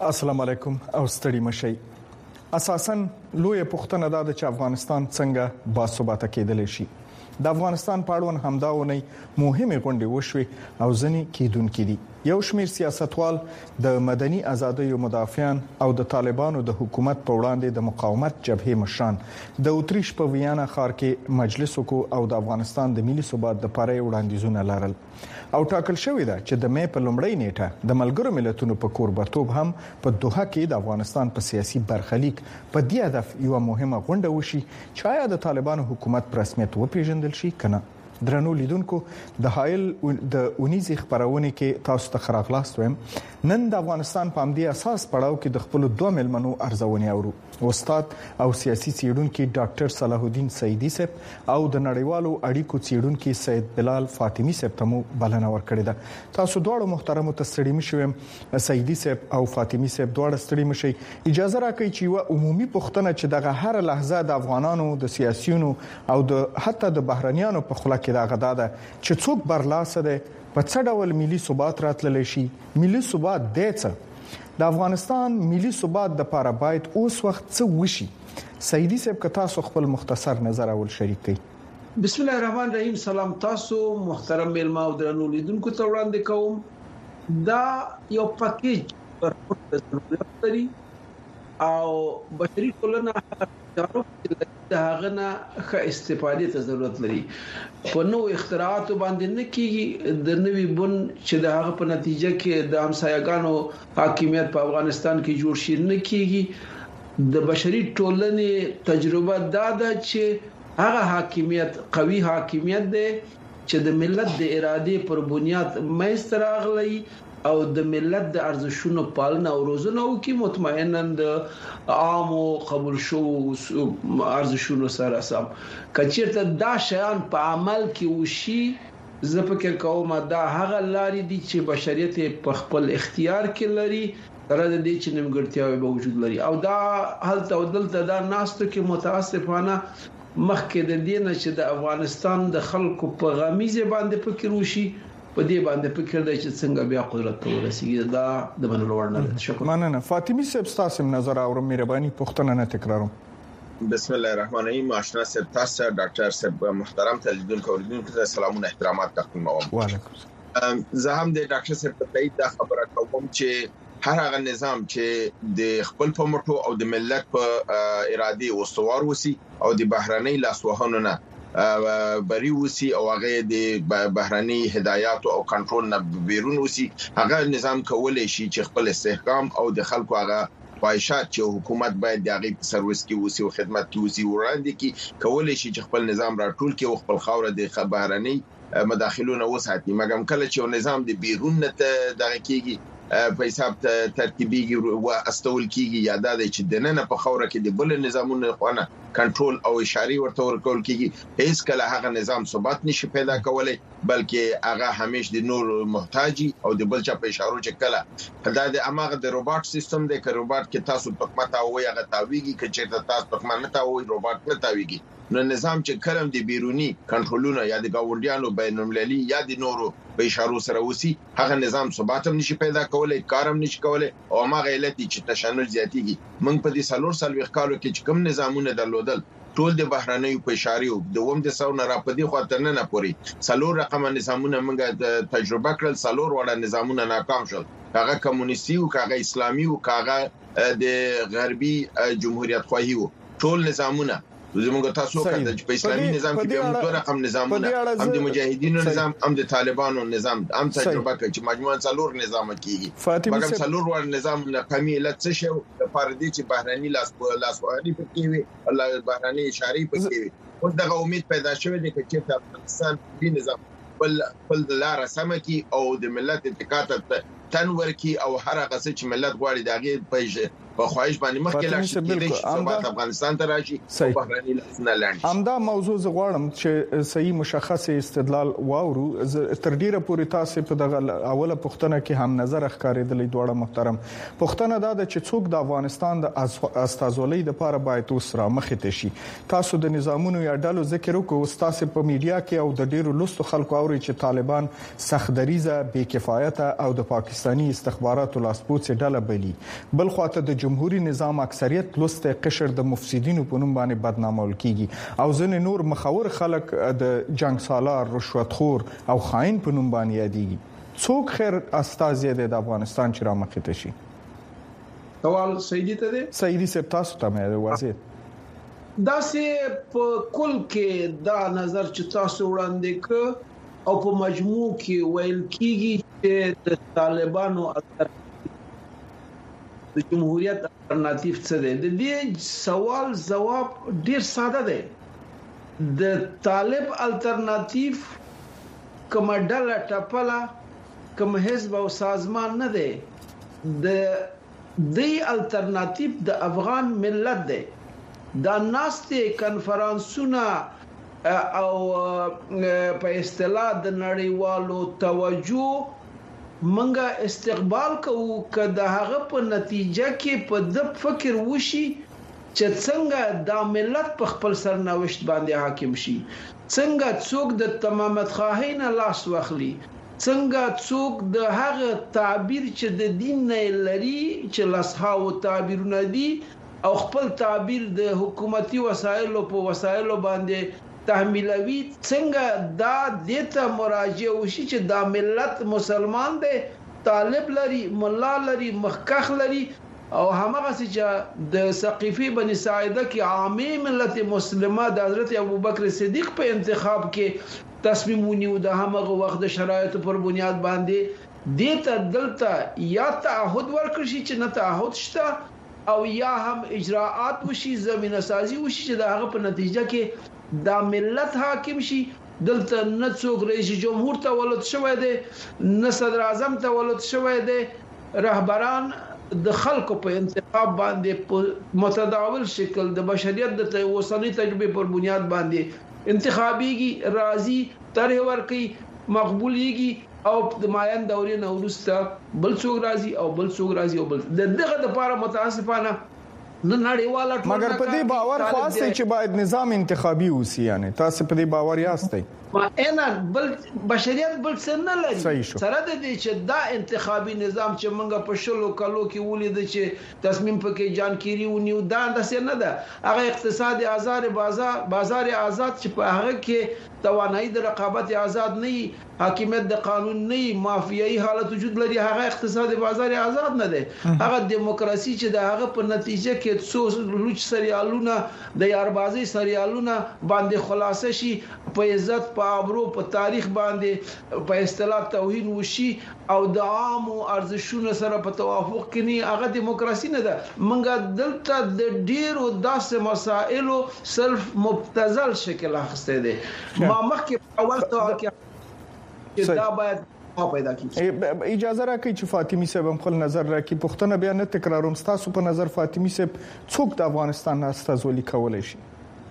السلام علیکم او ستړي مشي. اساساً لوی پښتنه ده چې افغانستان څنګه باثباته کېدلی شي. د افغانستان په اړوند همداونه مهمه غونډه وشوي او ځنی کېدونکې دي. یو شمېر سیاستوال د مدني ازادیو مدافعان او د طالبانو د حکومت په وړاندې د مقاومت جبهې مشران د اوتریش په ویانا ښار کې مجلس وکړ او د افغانستان د ملي ثبات لپاره وړاندیزونه لرل او ټاکل شوې ده چې د مې په لومړۍ نیټه د ملګرو ملتونو په کوربتوب هم په دوحه کې د افغانستان په سیاسي برخلیک په دې هدف یو مهمه غونډه وشي چې آیا د طالبانو حکومت په رسمیت وپیژندل شي کنه. درنو لیدونکو د حایل د اونیزي خبرونه کې تاسو ته خراغلاست ویم. نن د افغانستان په امدي اساس پړاو کې د خپل دوه ملمنو ارزونه اورو. استاد او سیاسي څېړونکو ډاکټر صلاح الدین سیدی صاحب او د نړیوالو اړیکو څېړونکو سید بلال فاطمی صاحب ته مو بلنه ورکړې ده. تاسو دواړو محترمو ته ستړي مشوم. سیدی صاحب او فاطمی صاحب دواړه ستړي مشي. اجازه راکړئ چې یو عمومي پوښتنه چې دغه هر لحظه د افغانانو د سیاسيونو او د حتی د بهرنیانو په خله کې دا غدا ده چې څوک برلاسه ده په څه ډول ملي ثبات راتللی شي. ملي ثبات د افغانستان ملي ثبات د لپاره باید اوس وخت څه وشي. سیدی صاحب که تاسو خپل مختصر نظر اول شریک کړئ. بسم الله الرحمن الرحیم. سلام تاسو محترم میلمه او درنو لیدونکو ته وړاندې کوم. دا یو پکیج پر ضرورت لري او بشري ټولنه د هغه نه ښه استفادې ته ضرورت لري. په نو اختراعات باندې نه کیږي د نوې بن چې د هغه په نتیجه کې د همسایګانو حاکمیت په افغانستان کې جوړ شي نه کیږي. د بشري ټولنې تجربه دا ده چې هغه حاکمیت قوي حاکمیت دی چې د ملت د اراده پر بنیاد مېستر اغلي او د ملت د ارزښتونو پالنه او روزنه او کې مطمئنا د عامو قبول شو ارزښتونو سره سم کچیرته دا شیان په عمل کې وشي زه فکر کوم دا هغه لارې دي چې بشریت په خپل اختیار کې لري تر دې چې نیمګړتیاوې به وجود لري او دا هلته او دلته دا ناستو کې متاسفانه مخکې د دې نه چې د افغانستان د خلکو په غمیزه باندې فکر وشي په دې باندې فکر دی چې څنګه بیا قدرت ته ورسیږي. دا د منلو وړ نه ده. شکر. مننه. فاطمی صاحب تاسو نظر اورم مهرباني پوښتنه نه تکراروم. بسم الله الرحمن الرحیم. آشنا صاحب تاسو ډاکټر صاحب محترم تلیدونکو ته سلامونه احترامات تقدیم کوم. وعلیکم السلام. زه هم د ډاکټر صاحب په تایید دا خبره کوم چې هر هغه نظام چې د خپل په مټو او د ملت په اراده واستوار وسی او د بهرنۍ لاسوهنه نه بری وسی او هغه د بهرني هدایات او کنټرول نه بیرون وسی هغه نظام کولای شي چې خپل استحکام او د خلکو هغه خواهشات چې حکومت باید د هغه سرویس کې وسی او خدمت کې وسی وړاندې کې کولای شي چې خپل نظام راټول کې او خپل خوره د بهرني مداخلونه وساتي. مګم کله چې یو نظام د بیرون نه دغه کېږي په حساب ترتیبي او استول کیږي یاد ده چې د نن په خوره کې د بل نظامونو خوانه کنټرول او اشاري ورته ورکول کیږي هیڅ کله هغه نظام ثبات نشي پیدا کولای بلکې هغه همیش د نور محتاجي او د بل چا په اشارو چې کله دا د اماغه د روبوت سیستم د روبوت کې تاسو په متا وي هغه تاویږي چې تاسو په معنی تا وي روبوت نه تاویږي. نو نظام چې کلم د بیرونی کنټرولونه یا د گاونډیانو بینالمللي یا د نورو په اشارو سره وسی هغه نظام ثبات هم نشي پیدا کولای کارم نشي کولای او هغه علت چې تشنج زیاتیږي. موږ په دې سالور سالوي کالو کې چې کوم نظامونه درلودل ټول د بهرنیو په اشارو د ووم د ساونه را پدې خاطر نه پوري سالور رقم نظامونه موږ تجربه کړل سالور وړه نظامونه ناکام شول هغه کمونیستي او هغه اسلامي او هغه د غربي جمهوریت خواهی ټول نظامونه زموږ تاسو کړه چې په اسلامي نظام کې به موږ رقم نظامونه هم د مجاهدینو نظام هم د طالبانو نظام هم تجربه کړي چې مجموعاً څلور نظام کېږي مګر څلور ور نظام نه کمی علت څه شو د فردي چې بهراني لاسوهني پکې وي الله بهراني اشاري پکې وي او دغه امید پیدا شوه د چې افغانستان د نظام بل لار سم کی او د ملت اتکات تنور کی او هر هغه چې ملت غواړي دغه په خواهش باندې مخکې لاړ شي چې افغانستان ته راشي او بهرني لاسنه لاندې همدا موضوع زغړم چې صحیح مشخص استدلال واورو تر ډیره پورې تاسو په دغه اوله پښتنه کې هم نظر ښکارېدلې دوړه محترم پښتنه دا ده چې څوک د افغانستان د استازولۍ لپاره باید وسره مخې ته شي. تاسو د نظامونو یا ډلو ذکر وکړو تاسو په میډیا کې او د ډیرو لوستو خلکو اوري چې طالبان سختدریزه بې کفایت او د پاکستان پاکستاني استخباراتو لاسپوڅ ډله بلی بل خواته د جمهوریت نظام اکثریت لسته قشر د مفسدینو په نوم باندې بدنامول کیږي او ځنې نور مخاور خلک د جنگ سالار رشوتخور او خائن په نوم باندې یادېږي څوک خیر استازي د افغانستان چې را مخې ته شي سوال سیدی ته دی سیدی صاحب تاسو ته مې واضح دا سه په کل کې دا نظر چې تاسو وړاندې ک او په مجموع کې ویل کیږي چې د طالبانو د جمهوریت الټرناتیو څه دی د دې سوال جواب ډیر ساده دی د طالب الټرناتیو کومه ډله ټپله کوم حزب او سازمان نه دی د الټرناتیو د افغان ملت دی دا ناسته کنفرانسونه او په اصطلاح د نړیوالو توجه منګه استقبال کوو کله هغه په نتیجه کې په د فکر وشي چې څنګه د ملت په خپل سرنوشت باندې حاکم شي څنګه څوک د تمامت خواهین لاس واخلي څنګه څوک د هغه تعبیر چې د دین نه لري چې لاسهاو تعبیرونه دي او خپل تعبیر د حکومتي وسایلو په وسایلو باندې تحمیلوي څنګه دا دته مراجعه وشي چې دا ملت مسلمان دی طالب لري مولا لري مخکخ لري او همغه چې د ثقيفي بني ساعده کې عامه ملت مسلمه د حضرت ابوبکر صدیق په انتخاب کې تصمیم ونیو د همغه وخت د شرایطو پر بنیاد باندې دته دلته یا تعهد ورکړي چې نه تعهد شته او یا هم اجراءات وشي زمينه سازي وشي چې د هغه په نتیجه کې د ملت حاکم شي دلته نه څوک رئیس جمهور ته ولود شوی دی نه صدر اعظم ته ولود شوی دی رهبران د خلکو په انتخاب باندې په متداول شکل د بشریت د اوسنۍ تجربه پر بنیاد باندې انتخابيږي راضي طرح ورکي مقبوليږي او د ماین دورې نه ورسته بل څوک راضي او بل څوک راضي او بل دغه د لپاره متاسفانه نه نړیواله مګر په دې باور خاصه چې باید نظام انتخابي وسی یعنی تاسو په دې باور یاستئ ما انا بل بشریت بل څه نه لري سره د دې چې دا انتخابي نظام چې موږ په شلو کلو کې ولید چې تصمیم پکې جان کیری ونیو دا د څه نه ده هغه اقتصادي بازار آزاد چې په هغه کې توانایي د رقابت آزاد نه حاکمیت د قانون نه مافیایي حالت وجود لري هغه اقتصادي بازار آزاد نه ده هغه دیموکراسي چې د هغه په نتیجه کې څو لوچ سریالونه د یاربازي سریالونه باندې خلاصه شي په عزت په ابرو په تاریخ باندې په اصطلاح توهین وشي او د عامو ارزښتونو سره په توافق کې نه هغه دیموکراسي نه ده منګه دلته د ډیرو داسې مسائلو صرف مبتذل شکل اخسته دي ما مخکې اول ته کې دا باید پیدا کیږي اجازه راکړئ چې فاطمی صاحب خپل نظر راکړي پښتنه بیا نه تکراروم تاسو په نظر فاطمی صاحب څوک د افغانستان استازولي کولای شي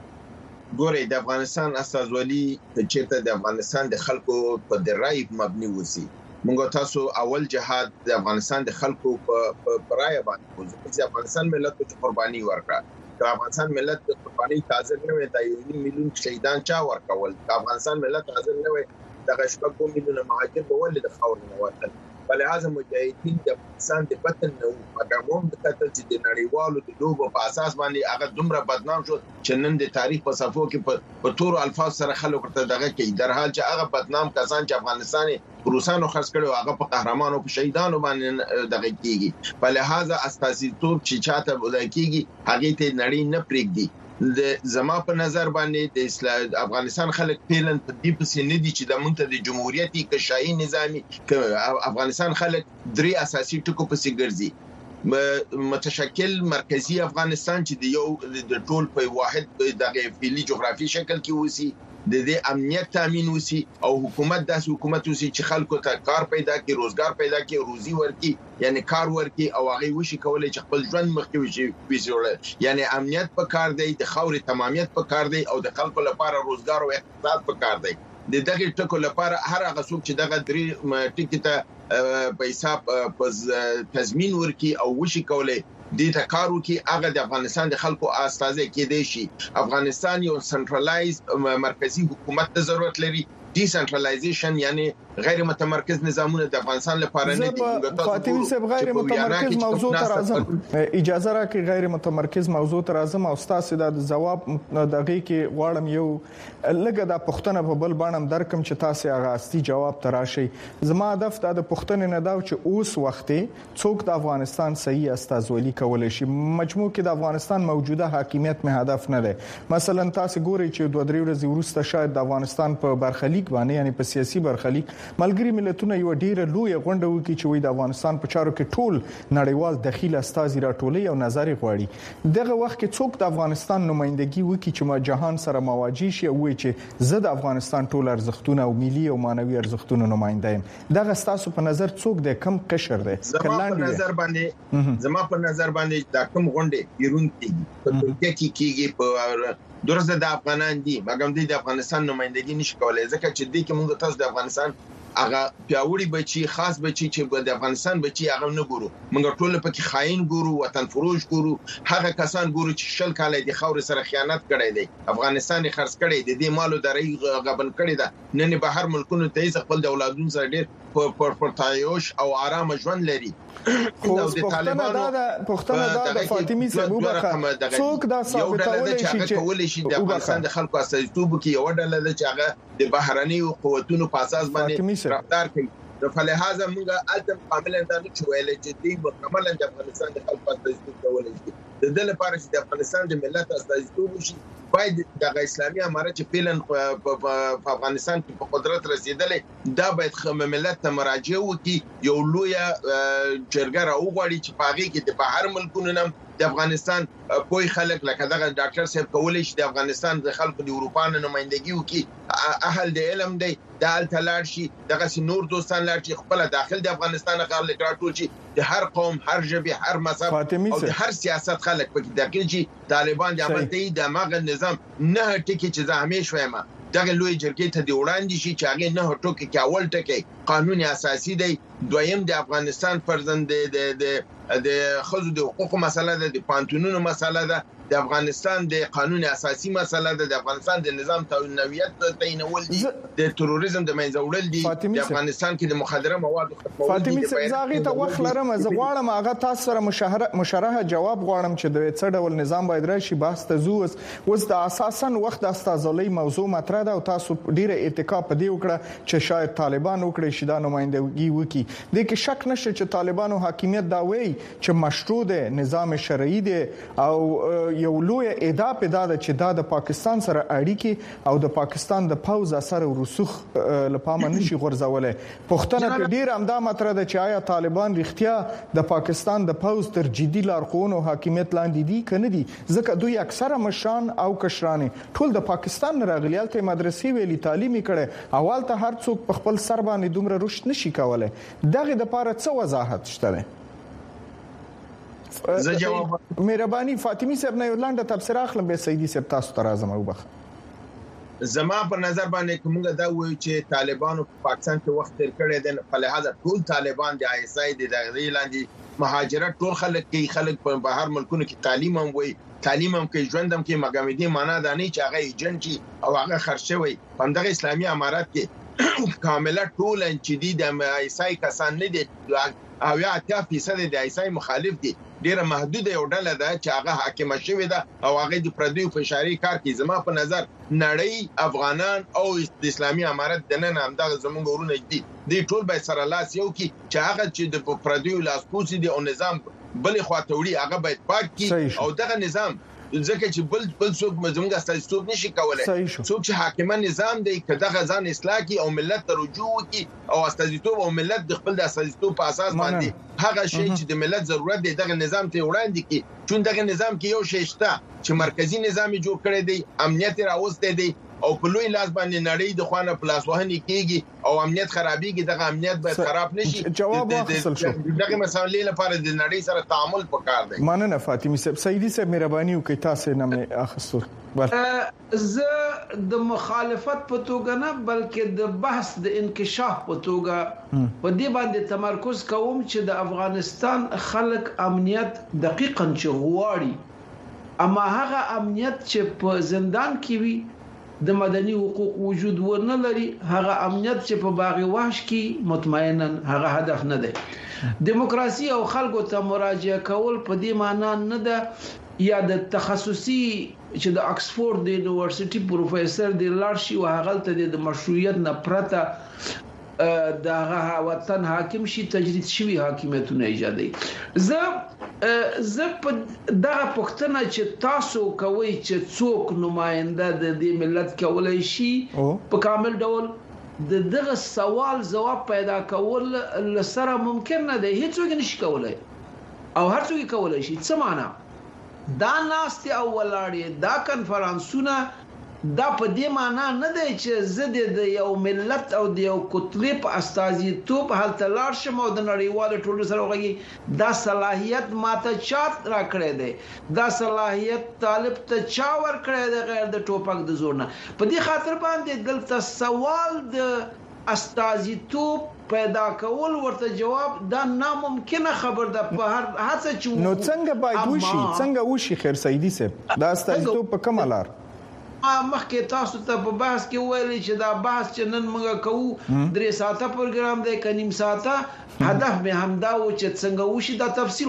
ګورئ د افغانستان استازولي چې د افغانستان د خلکو په درای مبني وسی موږ تاسو اول جهاد د افغانستان د خلکو په رائے باندې چې افغانستان ملت ته قرباني ورکړه د افغانستان ملت د قرباني حاضر نه وي د 1 میلیون شهیدان چا ورکول د افغانستان ملت حاضر نه وي د غشبګو میلیونه مهاجر په ولې د خاور نه وتل بل اعظم مجاهدین د افغانستان د بطن نو مګاموم د قتل چې د نړیوالو د لوبو په اساس باندې هغه دومره بدنام شو چې نن د تاریخ په صفحو کې په تور الفاظ سره خلک ورته دغه کوي در حال چې هغه بدنام کسان چې افغانستان روسانو خرڅ کړو هغه په قهرمانو په شهیدانو باندې دغه کیږي په لحاظ اساسي تور چې چاته ولای کیږي هغه ته نړۍ نه پرېږدي د زما په نظر باندې د افغانستان خلک پیلن په دې پسې نه دي چې د مونږ د جمهوریتي کشایي نظامی افغانستان خلک درې اساسي ټکو پسې ګرځي متشکل مرکزی افغانستان چې د یو د ټول په واحد دغه فعلی جغرافي شکل کې وسی د دې امنیت تامین وسی او حکومت داس حکومت وسی چې خلکو ته کار پیدا کړي روزګار پیدا کړي روزي ورکړي یعنی کار ورکړي او هغه وشي کولای چې خپل ژوند مخکې وشي ویسوله یعنی امنیت په کار دی د خاورې تمامیت په کار دی او د خلکو لپاره روزګار او اقتصاد په کار دی د دغه ټکو لپاره هر هغه څوک چې دغه درې ټکی ته په حساب تضمین ورکړي او وشي کولای د تکارو کې هغه د افغانستان د خلکو استازي کېدای شي افغانستان یو سنټرالایز مرکزی حکومت ته ضرورت لري ډیسنټرالایزیشن یعنی غیر متمرکز نظامونه د افغانستان لپاره نه دي. فاطمی صاحب غیر متمرکز موضوع ته راځم، اجازه راکړئ غیر متمرکز موضوع ته راځم او تاسو د جواب دغه کې غواړم یو لګه د پښتنه په بل باندې درکم چې تاسو هغه اصلي جواب تراشي. زما هدف د پښتنې نه دا چې اوس وخت څوک د افغانستان صحیح استازولي کولای شي. مجموع کې د افغانستان موجوده حاکمیت مې هدف نه دی. مثلا تاسو ګورئ چې 2-3 ورځې وروسته شاید د افغانستان په برخلیک باندې یعنی په سیاسي برخلیک ملګری ملتونه یو ډیره لوی غونډه وکړي چې وي د افغانستان په چارو کې ټول نړیوال دخیل استازي راټولي او نظر غواړي. دغه وخت کې څوک د افغانستان نمائندګي وکړي چې ما جهان سره مواجه شي او وایي چې زه د افغانستان ټول ارزښتونه او ملي او مانوي ارزښتونه نماینده یم. دغه تاسو په نظر څوک د کم قشر دی؟ زما په نظر باندې دا کوم غونډه پیرون کیږي په ترکیه کې په درزه د افغانان دي مګم د افغانستان نمائندګي نشي کولای ځکه چې د کوم تاسو د افغانستان هغه پیاوړي بچي خاص بچي چې د افغانستان بچي هغه نه ګورو، موږ ټول پکې خاين ګورو، وطن فروش ګورو، هغه کسان ګورو چې شل کاله د خاور سره خیانت کړی دی، افغانستان یې خرڅ کړی دی، د مالو درې غبن کړی دی، نن بهر ملکونو ته خپل د اولادونو سره ډېر پر تعايش او آرام ژوند لري. خو د طالبانو د فاطمی صاحب وبخه څوک دا ثابتول شي چې د افغانستان د خلکو استازیتوب کې یو ډله ده چې هغه د بهرني قوتونو په اساس باندې رفتار کوي. فلهذا موږ التم کاملا دا نه ویل چې دوی مکمل د افغانستان د خلکو استازیتوب کولای شي. د دې لپاره چې د افغانستان د ملت استازیتوب وشي باید د اسلامي امارت چې پیلن په افغانستان کې په قدرت رسیدلې دا باید ملت ته مراجعه وکړي، یو لوی جرګه راوغواړي چې په هغه کې د بهر ملکونو نم د افغانستان کوئی خلک لکه دغه ډاکټر صاحب کولای شي د افغانستان د خلکو د اروپا نه نمائندګي وکړي، اهل د علم دی د التلار شي دغه نور دوستان لار چې خپل داخل د افغانستان خلک راټول شي، د هر قوم هر ژبه هر مذهب او د هر سیاست خلک پکې داخل شي. طالبان د عمل دی د ماغه نظام نه ټکی چې زه همیشه وایم دغه لوی جرګې ته دی وړاندې شي چې هغه نه ټکی کې اول ټکی قانون اساسي دی، دویم د افغانستان فرزند د خزو د حقوق مسله ده، د پانتونونو مسله ده، د افغانستان د قانون اساسي مسله ده، د افغانستان د نظام نوعیت تعینول دي، د تروریزم د منځه وړل دي، د افغانستان کې د مخدره موادو ختمول دي. فاطمی زاغي ته وخت لرم زه غواړم هغه تاسو سره مشرحه جواب غواړم چې د څه ډول نظام باید راشي. بحث ته اوس د اساساً وخت د استازولۍ موضوع مطرح ده او تاسو ډیره اتکا په دی وکړه چې شاید طالبان وکړي شي د نمائندګي وکړي. د کې شک نشته چې طالبانو حاکمیت دا وایي چې مشروع ده، نظام شرعي ده او یو لوی ادعا پیدا ده چې دا د پاکستان سره اړیکې او د پاکستان د پوز اثر او رسوخ لپاره نشي غورځولای. پښتنه ډیر همدا مطرح ده چې آیا طالبان رښتیا د پاکستان د پوز تر جدي لارښوونو حاکمیت لاندې دي کنه دي، ځکه دوی اکثره مشران او کشران ټول د پاکستان راغلیال ته مدرسې ویلي تعلیمي کړي، اول ته هر څوک په خپل سر باندې دومره رشد نشي کولای. دغه د لپاره څه وضاحت شته؟ زه جواب مهرباني فاطمی صاحب نه ولانډه تبصره اخلم به سیدی صاحب تاسو ته راځم او بخ زما په نظر باندې کومه دا وایي چې طالبانو په پاکستان کې وخت تیر کړی دی، په لحاظ ټول طالبان د ISI د دغه لاندې مهاجرت ټول خلک په بهر ملکونو کې تعلیم هم وي، تعلیم هم کې ژوند هم کې مګامدي معنا دا نه چې هغه ایجنټ او هغه خرچوي. په دغه اسلامي امارات کې کامله ټول چې دي د ISI کسان نه دي او یا 80% د ISI مخالف دي، ډیره محدوده یو ډله ده چې هغه حاکم شوی ده او هغه د پردیو فشاري کار کوي. زما په نظر نړۍ افغانان او د اسلامي امارت د نن هم دغه زمونږ ورونه دي، د ټول به سره لاس یو کی چې هغه چې د پردیو لاس پوسی دي او نظام بل خواته وړي هغه باید پاک کی او دغه نظام ځکه چې بل څوک زموږ استازیتوب نشي کولای، څوک چې حاکم نظام دی کده غزان اصلاح کی او ملت ته رجوع کی او استازیتوب او ملت د خپل د استازیتوب په اساس باندې هغه شی چې د ملت ضرورت دی دغه نظام ته وړاندې کی، چون دغه نظام کې یو شی شته چې مرکزی نظام جوړ کړی دی، امنیت راوسته دی او په لوی لاس باندې نړۍ د خوانه پلاس وهنی کیږي او امنیت خرابېږي، دغه امنیت باید خراب نشي. جواب واخیستل شو دغه مسالې لپاره د نړۍ سره تعامل پکار دی. مننه فاطمی صاحب. سیدی صاحب مهرباني وکړئ تاسو نه مې اخستل. زه د مخالفت په توګه نه بلکې د بحث د انکشاف په توګه په دې باندې تمرکز کوم چې د افغانستان خلک امنیت دقیقاً چې غواړي، اما هغه امنیت چې په زندان کې وي د مدني حقوق وجود ورنه لري هغه امنیت چې په باغ وحش کې مطمئنا هغه هدف نه دی. دیموکراسي او خلکو ته مراجعه کول په دې معنی نه ده یا د تخصصي چې د اکسفورد د یونیورسيټي پروفیسور دی لارشي او هغه ته د مشروعیت نه پرته دغه وطن حاکم شي تجرید شوی حاکمیتونه ایجادي. زه په دغه پښتنه چې تاسو کوي چې څوک نماینده د دې ملت کولای شي په کامل ډول دغه سوال جواب پیدا کول لسره ممکن نه دی. هیڅوک نشي کولای او هر څوک کولای شي. څه معنا دا ناست او ولاړې دا کنفرانسونه دا په دې معنی نه دی چې زه د یو ملت او د یو کتلې په استازیتوب هلته لاړ شم او د نړیوالو ټولنې سره وغږیږم. دا صلاحیت ماته چا راکړی دی؟ دا صلاحیت طالب ته چا ورکړی دی غیر د ټوپک د زور نه؟ په دې خاطر باندې دلته سوال د استازیتوب پیدا کول ورته جواب دا ناممکنه خبر ده. په هر هڅه چې نو څنګه باید وشي؟ څنګه وشي خیر سیدی صاحب دا استازیتوب په کومه لار؟ مخکې تاسو ته په بحث کې ویلي چې دا بحث چې نن موږ کوو 3 ساعته پروګرام دی که نیم ساعته هدف به همدا و چې څنګه وشي دا تفصیل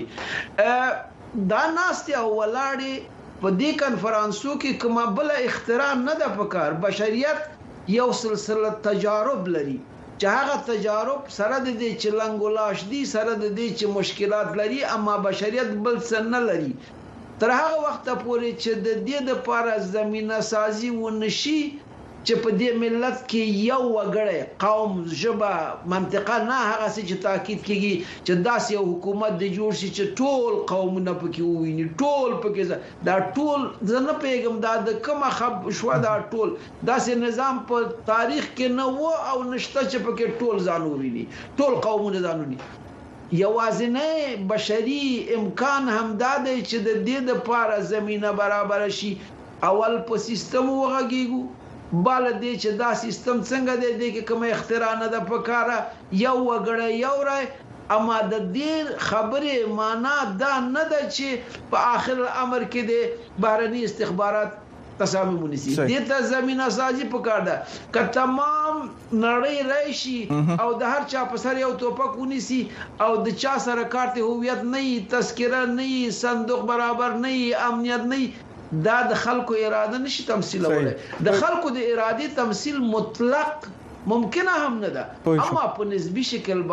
غواړي. دا ناستې او ولاړې په دې کنفرانسو کې کومه بل اختراع نه ده پکار. بشریت یو سلسله تجارب لري چې هغه تجارب سره د دې چې لنګولاش دي سره د دې چې مشکلات لري اما بشریت بل څه نه لري. تر هغه وخت پورې چې د دې د لپاره زمينه سازي ونشي چې په دې ملت کې یو وګړی قوم ژبه منطقه نه هغه چې تاکید کیږي چې داسې یو حکومت د جوړ شي چې ټول قومونه پکې وویني ټول پکې دا ټول زنه پیغام د کومه خب شو دا ټول داسې نظام په تاریخ کې نه و او نشته چې پکې ټول ځانو ویني ټول قومونه ځانو ویني. یوازینه بشري امکان هم دا دی چې د دې لپاره زمينه برابر شي. اول په سیستم وغږیږو بل دې چې دا سیستم څنګه دی د کوم اختراع نه د پکاره یو وګړی یو رای اما د دې خبره معنا دا نه ده چې په آخر الامر کې د بهرني استخبارات تصامیم ونیسي. دې ته زمينه سازي پکار ده که تمام نړۍ راشي او د هر چا په سر یو توپک ونیسي او د چا سره کارت هویت نه تذکره نه صندوق برابر نه امنیت نه دا د خلکو اراده نشي تمثيلولای. د خلکو د اراده تمثيل مطلق ممکنه هم نه ده اما په نسبی شکل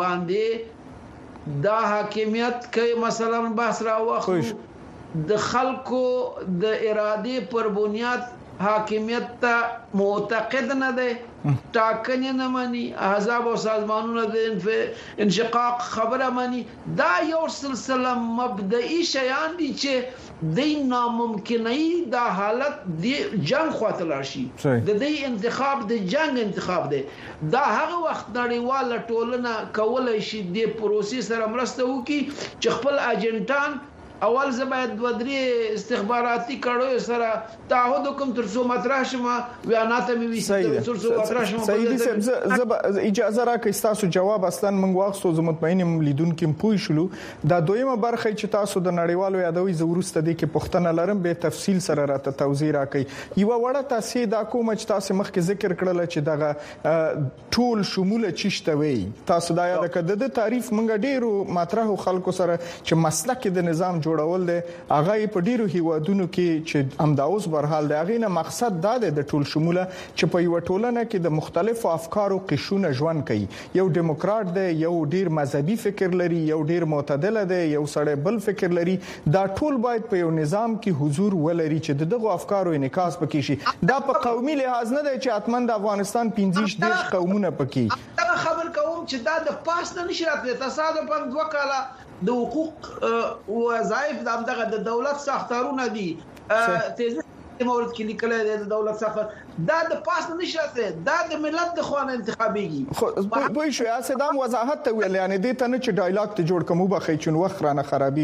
باندې دا حاکمیت کوي. مثلا بحث را وخت د خلکو د اراده پر بنیاد حاکمیت ته معتقد نه دی ټاکنې نه مانی احزاب او سازمانونه د انشقاق خبره مانی. دا یو سلسله مبدئي شیان دي چې د ناممکنۍ دا حالت د جنگ خاطر شي د دې انتخاب د جنگ انتخاب دی. دا هغه وخت نړیواله ټولنه کولای شي د پروسې سره مرسته وکړي چې خپل اجنټان اول زباید ودري استخباراتي کړو سره تعهد کوم تر څو مطرح شمه بیانات مې وي تر څو مطرح شمه. سیدي اجازه راکړئ تاسو جواب اصلا موږ واغستو زه مطمئنم لیدونکو پوه شلو. دا دویمه برخه چې تاسو د نړیوالو یادوي ضرورت دي کې پښتنه لرم به تفصیل سره راته توضیح راکړئ. یو وړه تاسو دا کوم چې تاسو مخکې ذکر کړل چې دغه ټول شموله چشته وي تاسو دا یاد کړئ د تعریف موږ ډیرو مطرح خلکو سره چې مسلک د نظام جوړول دي هغه په ډیرو هیوادونو کې چې امداوس برحال دی هغه نه مقصد دا دی د ټول شموله چې په یو ټولنه کې د مختلفو افکارو قشونه ژوند کوي. یو دیموکرات دی یو ډیر مذهبي فکر لري یو ډیر معتدل دی یو سړی بل فکر لري. دا ټول باید په یو نظام کې حضور ولري چې دغه افکارو انعکاس پکې شي. دا په قومي لحاظ نه دی چې اتمن د افغانستان 15 قومونه پکې دا خبر کوم چې دا د پاس نه نشي راتلی تصادفاً 2 کاله د حقوق وظایف دغه د دولت ساختارونه دي تیزه مورد کې لیکل دی د دولت څخه دا د پاس نه نشته دا د ملت د خوانه انتخابيږي. خو په شو اسدام وضاحت ته ویل یعنی د ته نه چې ډایلاګ ته جوړ کوم بخې چون وخت رانه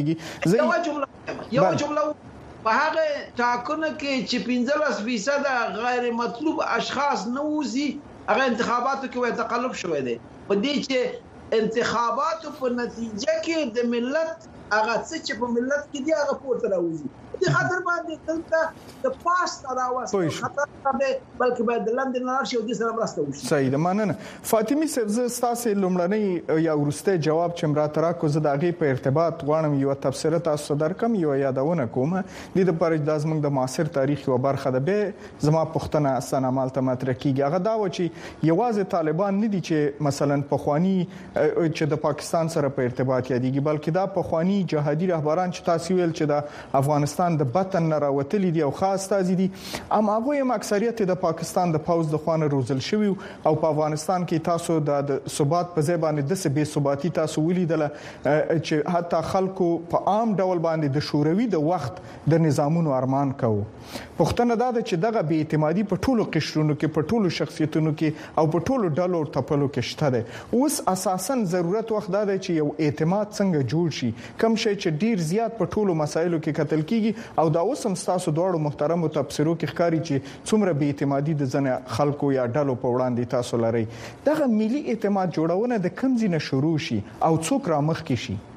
خرابيږي. یو جمله په هغه ټاکنه کې چې 15% غیر مطلوب اشخاص نوځي هغه انتخاباتو کې تقلب شوې دي په دې چې انتخاباتو په نتیجه کې د ملت هغه څه چې په ملت کې دی هغه پورته راوځي د خاطر باندې دلته د پاس راوځي خطر به بلکې باید د لندن نارشي او د سره مرسته وشي. صحیح ده، مننه. فاطمه صاحب زه ستاسو لومړنی یا ورسته جواب چې مرا تراکو زه دغه په ارتباط غواړم یو تفسیر تاسو درکم یو یادونه کوم د پرج د زمنګ د معاصر تاریخ یو برخه ده. به زما پښتنه سنامال ته مطرح کیږي هغه دا و چې یوازې طالبان نه دي چې مثلا پخوانی چې د پاکستان سره په ارتباط یادېږي بلکې دا پخوانی جهادي رهبران چې تاسو ویل چې د افغانستان د بطن نه راوتلي دي او خاص تازي دي ام هغه هم اکثریت د پاکستان د پوز د خوانه روزل شوی او په افغانستان کې تاسو د ثبات په ځای باندې د سبي ثباتي تاسو ولیدل چې حتی خلکو په عام ډول باندې د شوروي د وخت د نظامونو ارمان کوي. پښتنه دا چې دغه بې اعتمادي په ټولو قشرونو کې په ټولو شخصیتونو کې او په ټولو ډلو ټپلو کې شته ده. اوس اساساً ضرورت وخت دا دی چې یو اعتماد څنګه جوړ شي کوم شي چې ډیر زیات په ټولو مسایلو کې قتل کیږي او دا اوس هم تاسو دواړو محترمو تفسیرو کې ښکاری چې څومره بې اعتمادي د ځنه خلکو یا ډلو په وړاندې تاسو لري. دغه ملي اعتماد جوړونه د کوم ځای نه شروع شي او څوک را مخ کې شي؟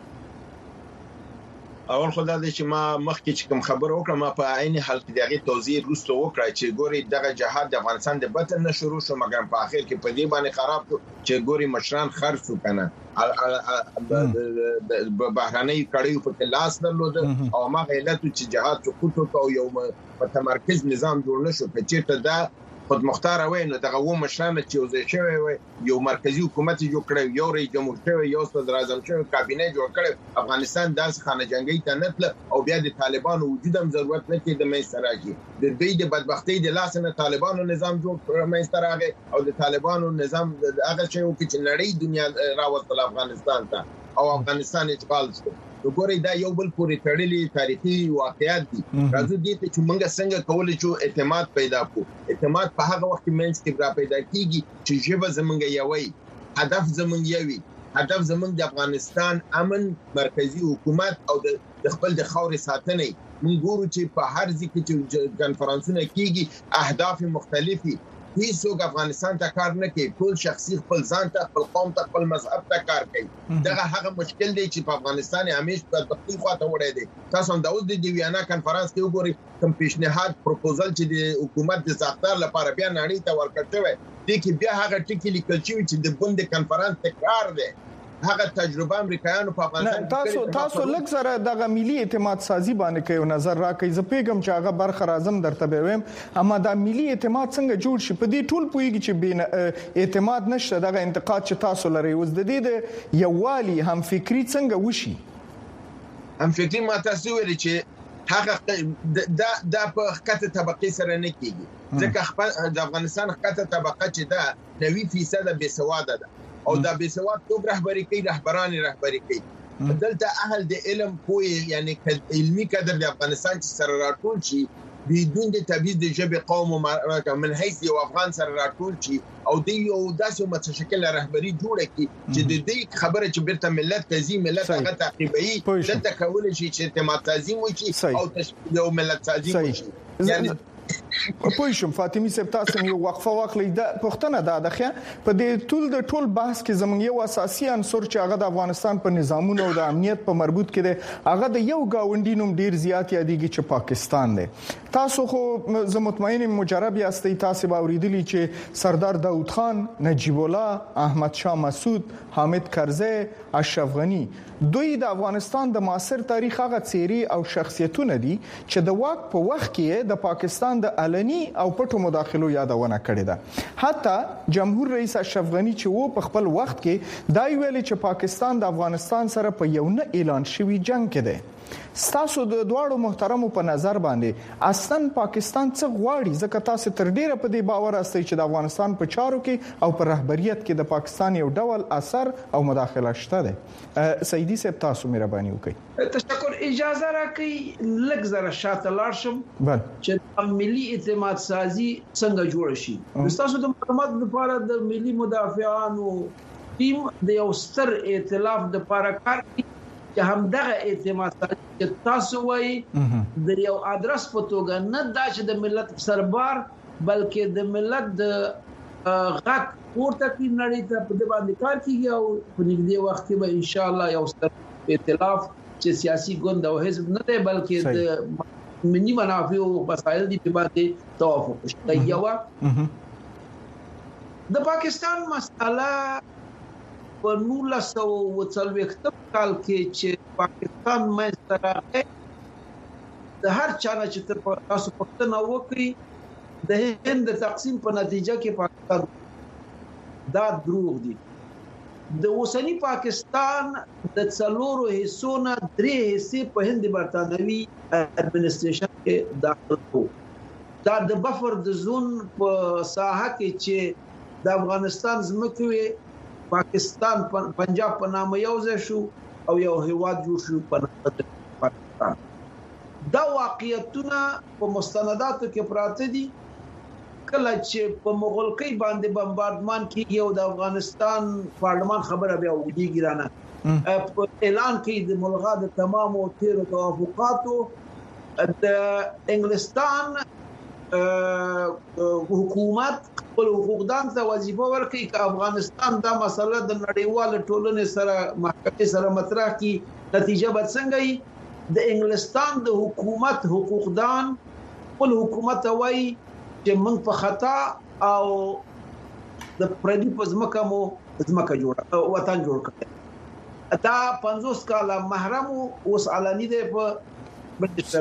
اول خدای دې چې ما مخکې چې کوم خبر وکړم ما په عین حال کې دغه توضیح وروسته وکړای چې ګوري دغه جهاد د افغانستان د بطن نه شروع شو مګر په اخر کې په دې باندې خراب شو چې ګوري مشران خرڅ وکنه بهراني کړيو په لاس درلود او ما غیلت چې جهاد سقوط او یو متمرکز نظام جوړ نشو په چیرته دا خود مختار وای نو دغه و مشران چې وزیر شوی وي یو مرکزی حکومت جوړ کړی یو رئیس جمهور شوی یو صدر اعظم شوی کابینه جوړ کړی افغانستان داس خانه جنگي ته نتل او بیا د طالبانو وجود هم ضرورت نه کې د مېستراجي د دې د بدبختی د لاس نه طالبانو نظام جوړ کړ مېستراغه او د طالبانو نظام هغه شی چې نړۍ دنیا راوستل افغانستان ته او افغانستان اشغال شو. وګورئ دا یو بل پورې تړلي تاریخي واقعیت دي. راځو دې ته چې موږ څنګه کولای شو اعتماد پیدا کړو. اعتماد په هغه وخت کې منځ کې را پیدا کیږي چې ژبه زمونږ یوي هدف زمونږ یوي هدف زمونږ د افغانستان امن مرکزی حکومت او د خپل د خاورې ساتنه. موږ ګورو چې په هر ځای کې چې کانفرنسونه کیږي اهداف مختلفي هیڅوک افغانستان ته کار نه کوي ټول شخصي خپل ځان ته خپل قوم ته خپل مذهب ته کار کوي. دغه هغه مشکل دی چې په افغانستان همیشه په تخفیف خواته وړي دي. تاسو هم د اوس د ویانا کانفرنس کې وګورئ کوم پیشنهاد پروپوزل چې د حکومت د ساختار لپاره بیا نړۍ ته ورکړل شوی دی کې بیا هغه ټکی لیکل شوی چې د بند کانفرنس تکرار دی. هغه تجربه امریکایانو په افغانستان تاسو لږ سره دغه ملي اعتماد سازي باندې کوي نظر راکې ز پیغام چې هغه برخه راځم درته ویم اما دا ملي اعتماد څنګه جوړ شي په دې ټول پویږي چې بین اعتماد نشته دغه انتقاد چې تاسو لري اوس د دې د یووالي هم فکری څنګه وشي؟ هم فکری ما تاسو ویل چې هغه دا په خطه طبقه سره نه کیږي ځکه د افغانستان خطه طبقه چې دا 90% بے سواده ده او دا بے سواد څوک رهبری کوي رهبری کوي دلته اهل د علم کوی یعنی علمي کادر د افغانستان چې سره راټول شي بدون د تبعیض د ژبې قوم او من حیث یو افغان سره راټول شي او د یو داسې متشکل رهبری جوړه کی چې د دې خبره چې بیرته ملت تزي ملت هغه تعقیبي دلته کول شي چې اعتماد تزي وشي او تشکیل یو ملت تزي وشي. یعنی پوښوم فاطمه صاحب تاسو یو وقفه واخلئ د پښتنه دغه په دې ټول بحث کې زموږ یو اساسي عنصر چې هغه د افغانستان په نظامونو او د امنیت په مربوط کې دی هغه د یو گاونډي نوم ډیر زیات یادېږي چې پاکستان دی. تاسو خو زه مطمئن مجرب یاستئ تاسو به اوریدلی چې سردار داوود خان نجیب الله احمد شاه مسعود حامد کرزی اشرف غنی دوی د افغانستان د معاصر تاریخ هغه څیرې او شخصیتونه دي چې د واک په وخت کې د پاکستان د علني او پټو مداخلو یادونه کړې ده. حتی جمهور رئیس اشرف غنی چې وو په خپل وخت کې دا ویلي چې پاکستان د افغانستان سره په یو نه اعلان شوی جنگ کې دی. ستاسو د دواړو محترمو په نظر باندې اصلا پاکستان څه غواړي ځکه تاسو تر ډیره په دې باور استئ چې د افغانستان په چارو کې او په رهبریت کې د پاکستان یو ډول اثر او مداخله شته ده. سیدی صاحب تاسو مهرباني وکړئ. تشکر. اجازه راکړئ لږ زره شاته لاړ شم چې ملي اعتماد سازي څنګه جوړ شي. تاسو د معلومات لپاره د ملي مدافعانو ټیم د یو ستر ائتلاف د لپاره کار کوي چې همدغه اعتماد چې تاسو وایي د یو ادرس په توګه نه دا چې د ملت سربار بلکې د ملت د غږ پورته کی نړۍ ته په دې باندې کار کیږي او په نږدې وخت کې به ان شاء الله یو ستر ائتلاف چې سیاسي ګوند او حزب نه دی بلکې د منی منافع او مسایل دي په باندې توافق شته. یو د پاکستان مسله په 1940 کال کې چې پاکستان مې سره د هر چا نه چې تاسو پښتنه وکړي د هند تقسیم په نتیجه کې پاکستان دا دروغ دي. د اوسنی پاکستان د څلورو حصو نه 3 حصے په هند برتانوي اډمنسټریشن کې داخل وو. دا د بفر د زون په ساحه کې چې د افغانستان زمکوي پاکستان پنجاب په نامه یو ځای شو او یو هیواد جوړ شو په نامه پاکستان. دا واقعیتونه په مستنداتو کې پراته دي. کله چې په مغولکۍ باندې بمباردمان کیږي او د افغانستان پارلمان خبره بیا وګړي ګرانه په اعلان کې د ملغا د تمامو تیر توافقاتو د انګلستان حکومت خپل حقوقدان ته وظیفه ورکړي چې افغانستان دا مسله د نړیوال ټولنې سره محکمې سره مطرح کړي. نتیجه به څنګه وي؟ د انګلستان د حکومت حقوقدان خپل حکومت وایي چې موږ په خطا او د پردي په ځمکه مو ځمکه جوړه وطن جوړ کړ. دا 50 کاله محرم اوس علني دی په برټش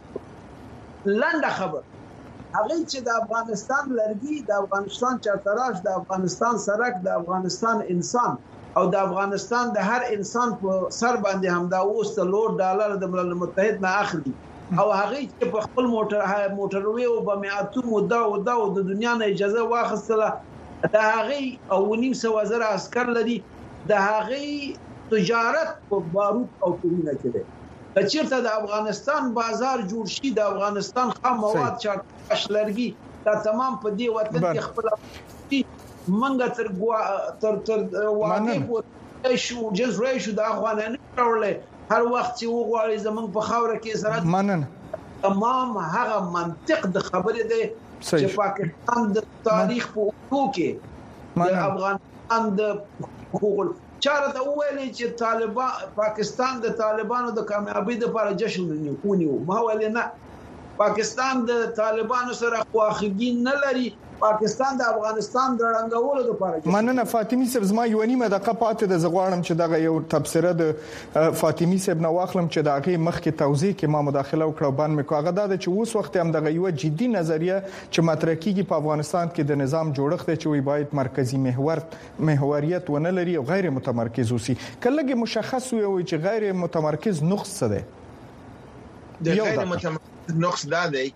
لنډه خبر هغه چې د افغانستان لرګي د افغانستان چارتراش د افغانستان سرک د افغانستان انسان او د افغانستان د هر انسان په سر باندې هم دا اوس $100 د ملل متحد نه اخلي او هغه چې په خپل موټروي او بمیاتو مدعا او د دنیا نه اجازه واخیستله د هغه او 900,000 عسكر لري د هغه تجارت په بارود او تورینه کې دی. چیرته د افغانستان بازار جوړ شي د افغانستان خام مواد چارتراش لرګي دا تمام په دې وطن کې خپل منګه تر واقع پورې شو جزره شو د افغانانو راولې هر وخت چې وغواړي زمونږ په خاوره کې سره منن تمام هغه منطق د خبرې دی چې پاکستان د تاریخ په اوږدو کې د افغانستان د حقوق چاره ته ویلي چې طالبان پاکستان د طالبانو د کامیابی لپاره جشن ونیو. ما ویل نه پاکستان د طالبانو سره خواخوږي نه لري. پاکستان د افغانستان د رنګولو لپاره مننه. فاطمی صاحب زما یو نیمه دقیقه پاتې د زغواړم چې دغه یو تبصره د فاطمی صاحب نو واخلم چې دغه مخ کې توضیح کې ما مداخله وکړه باندې مې کوغه دا چې اوس وخت هم دغه یو جدي نظریه چې مطرح کیږي په افغانستان کې د نظام جوړښت چې وي باید مرکزی محوریت ونه لري او غیر متمرکز اوسي. کله مشخص وي چې غیر متمرکز نقص څه دی؟ د غیر متمرکز نقص دا دی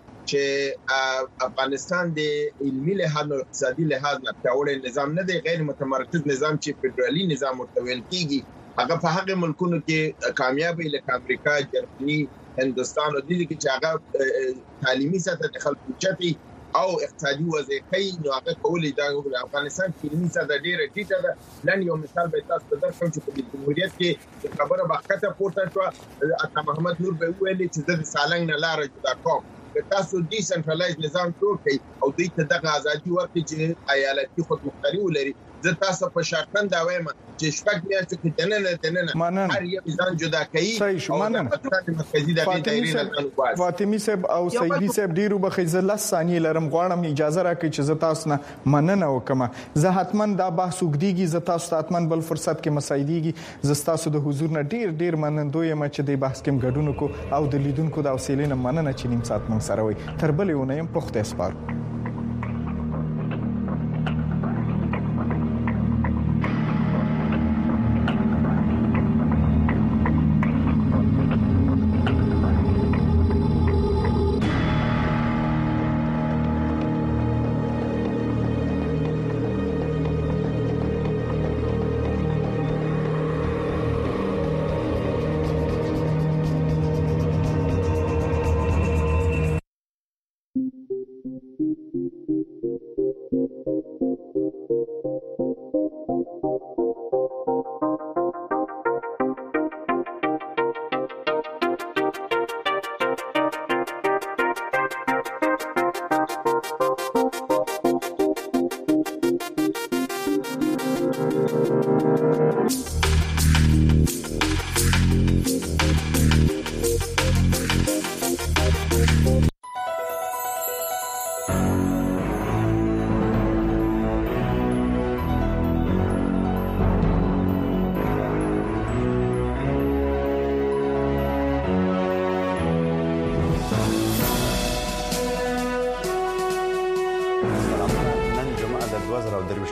چې افغانستان د علمي لحاظ او اقتصادي لحاظ نه پیاوړی نظام نه دی. غیر متمرکز نظام چې فدرالي نظام ورتویل کیږي هغه په هغه ملکونو کې کامیابی لکه امریکا، جرمني، هندستان او دې کې چې هغه تعلیمي سطح د خلکو چتي او اقتصادي وضعیت نو هغه کولې دا افغانستان کې علمي سطح ډیره ټیټه ده. لن یو مثال به تاسو ته درکړم چې په جمهوریت کې خبره وخته پورته شو عطا محمد نور به ویلي چې د سالنګ نه لار جدا کوم تاسو ډي سنټرالایز نظام جوړ کړئ او دوی ته دغه ازادي ورکړي چې ایالتي خودمختاري ولري. زه تاسو په شرطن دا وایم چې شپږ میاشتې کې دننه هر یو ځان جدا کوي. صحیح شو. مننه. فاطمی صاحب او سیدی صاحب ډیرو بخیزه 10 ثانیې لرم غواړم اجازه راکړئ چې زه تاسو نه مننه وکم. زه حتمن دا بحث وګدیږي زه تاسو ته حتمن بل فرصت کې مسایديږي. زه تاسو د حضور نه ډیر منندوی یم چې د بحث کې ګډون کو او د لیدونکو د حوصله نه مننه چې نیم ساعت مون سره وي. تر بلې ونیم پخته سپارو.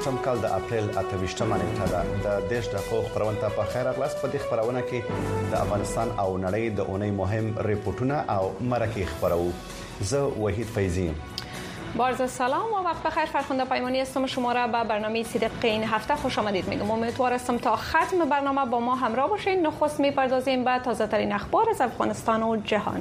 2020 کال د اپریل 28مه نیټه ده. د دیش دقیقو خبرونه ته په خیر اغلاس. په دې خبرونه کې د افغانستان او نړۍ د اونۍ مهم ریپورتونه او مرکه خبرو. زه وحید فیضی. با عرض سلام و وقت بخیر. فرخنده پیمانی هستم. شما را به برنامه صدق این هفته خوش آمدید میگم. امیدوار هستم تا ختم برنامه با ما همراه باشین. نخست میپردازیم به تازه ترین اخبار از افغانستان و جهان.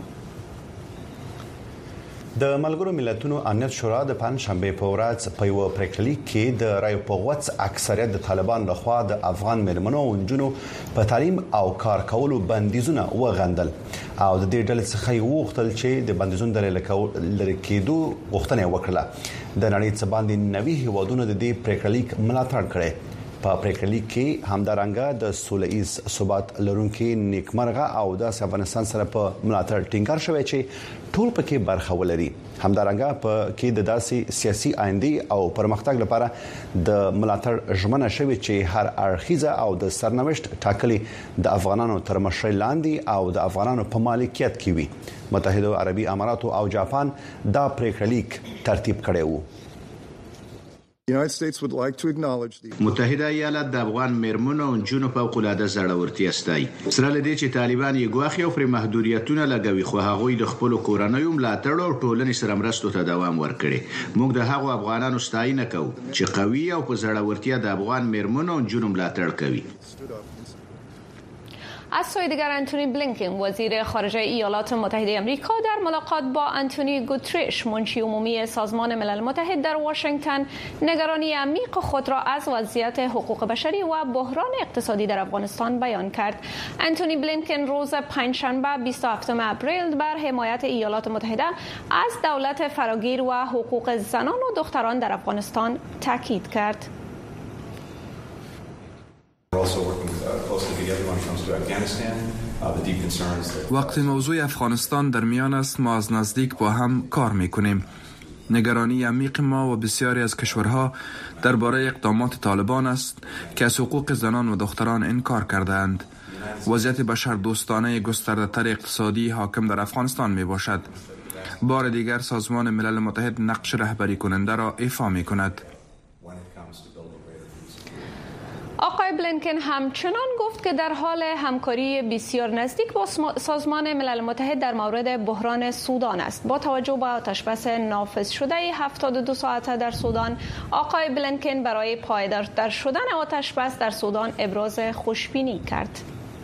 د ملګرو ملتونو امنیت شورا د پنځشنبه په ورځ په یو پریکړه کې د رایو په غوڅ اکثریت د طالبان لخوا د افغان مېرمنو او نجونو په تعلیم او کار کولو بندیزونه وغندل او د دې ډلې څخه یو وختل چې د بندیزونو د لری کېدو غوښتنه وکړه. د نړۍ څخه باندې نوي هیوادونو د دې پریکړه ملاتړ کړي. په پریکړه کې همدارنګه د سولهییز ثبات لرونکي نیکمرغه او د افغانستان سره په ملاتړ ټینګار شوی چې ټول پکې برخه ولري. همدارنګه په کې د داسې سیاسي آینده او پرمختګ لپاره د ملاتړ ژمنه شوی چې هر اړخیزه او د سرنوشت ټاکلي د افغانانو تر مشرۍ لاندې او د افغانانو په مالکیت کې وي. متحده عربي امارات او جاپان دا پریکړه ترتیب کړی وو. متحده ایالات د افغان مېرمنو او نجونو په خپلواده زړورتیا ستایي. سره لدی چې طالبان یې ګواخي او پر محدودیتونه لګوي خو هغه د خپل کورنۍ ملاتړ او ټولنې سره مرستو ته دوام ورکړي. موږ د هغو افغانانو ستاینه کوو چې قوي او په زړورتیا د افغان مېرمنو او نجونو ملاتړ کوي. از سوی دیگر انتونی بلینکن وزیر خارجه ایالات متحده آمریکا در ملاقات با آنتونی گوتریش منشی عمومی سازمان ملل متحد در واشنگتن نگرانی عمیق خود را از وضعیت حقوق بشری و بحران اقتصادی در افغانستان بیان کرد. آنتونی بلینکن روز پنجشنبه 27 اپریل بر حمایت ایالات متحده از دولت فراگیر و حقوق زنان و دختران در افغانستان تاکید کرد. وقتی موضوع افغانستان در میان است ما از نزدیک با هم کار میکنیم. نگرانی عمیق ما و بسیاری از کشورها درباره اقدامات طالبان است که از حقوق زنان و دختران انکار کردند. وضعیت بشردوستانه گسترده‌تر اقتصادی حاکم در افغانستان می باشد. بار دیگر سازمان ملل متحد نقش رهبری کننده را ایفا می کند. آقای بلینکن همچنان گفت که در حال همکاری بسیار نزدیک با سازمان ملل متحد در مورد بحران سودان است. با توجه به آتشبس نافذ شده 72 ساعته در سودان، آقای بلینکن برای پایدارتر شدن آتشبس در سودان ابراز خوشبینی کرد.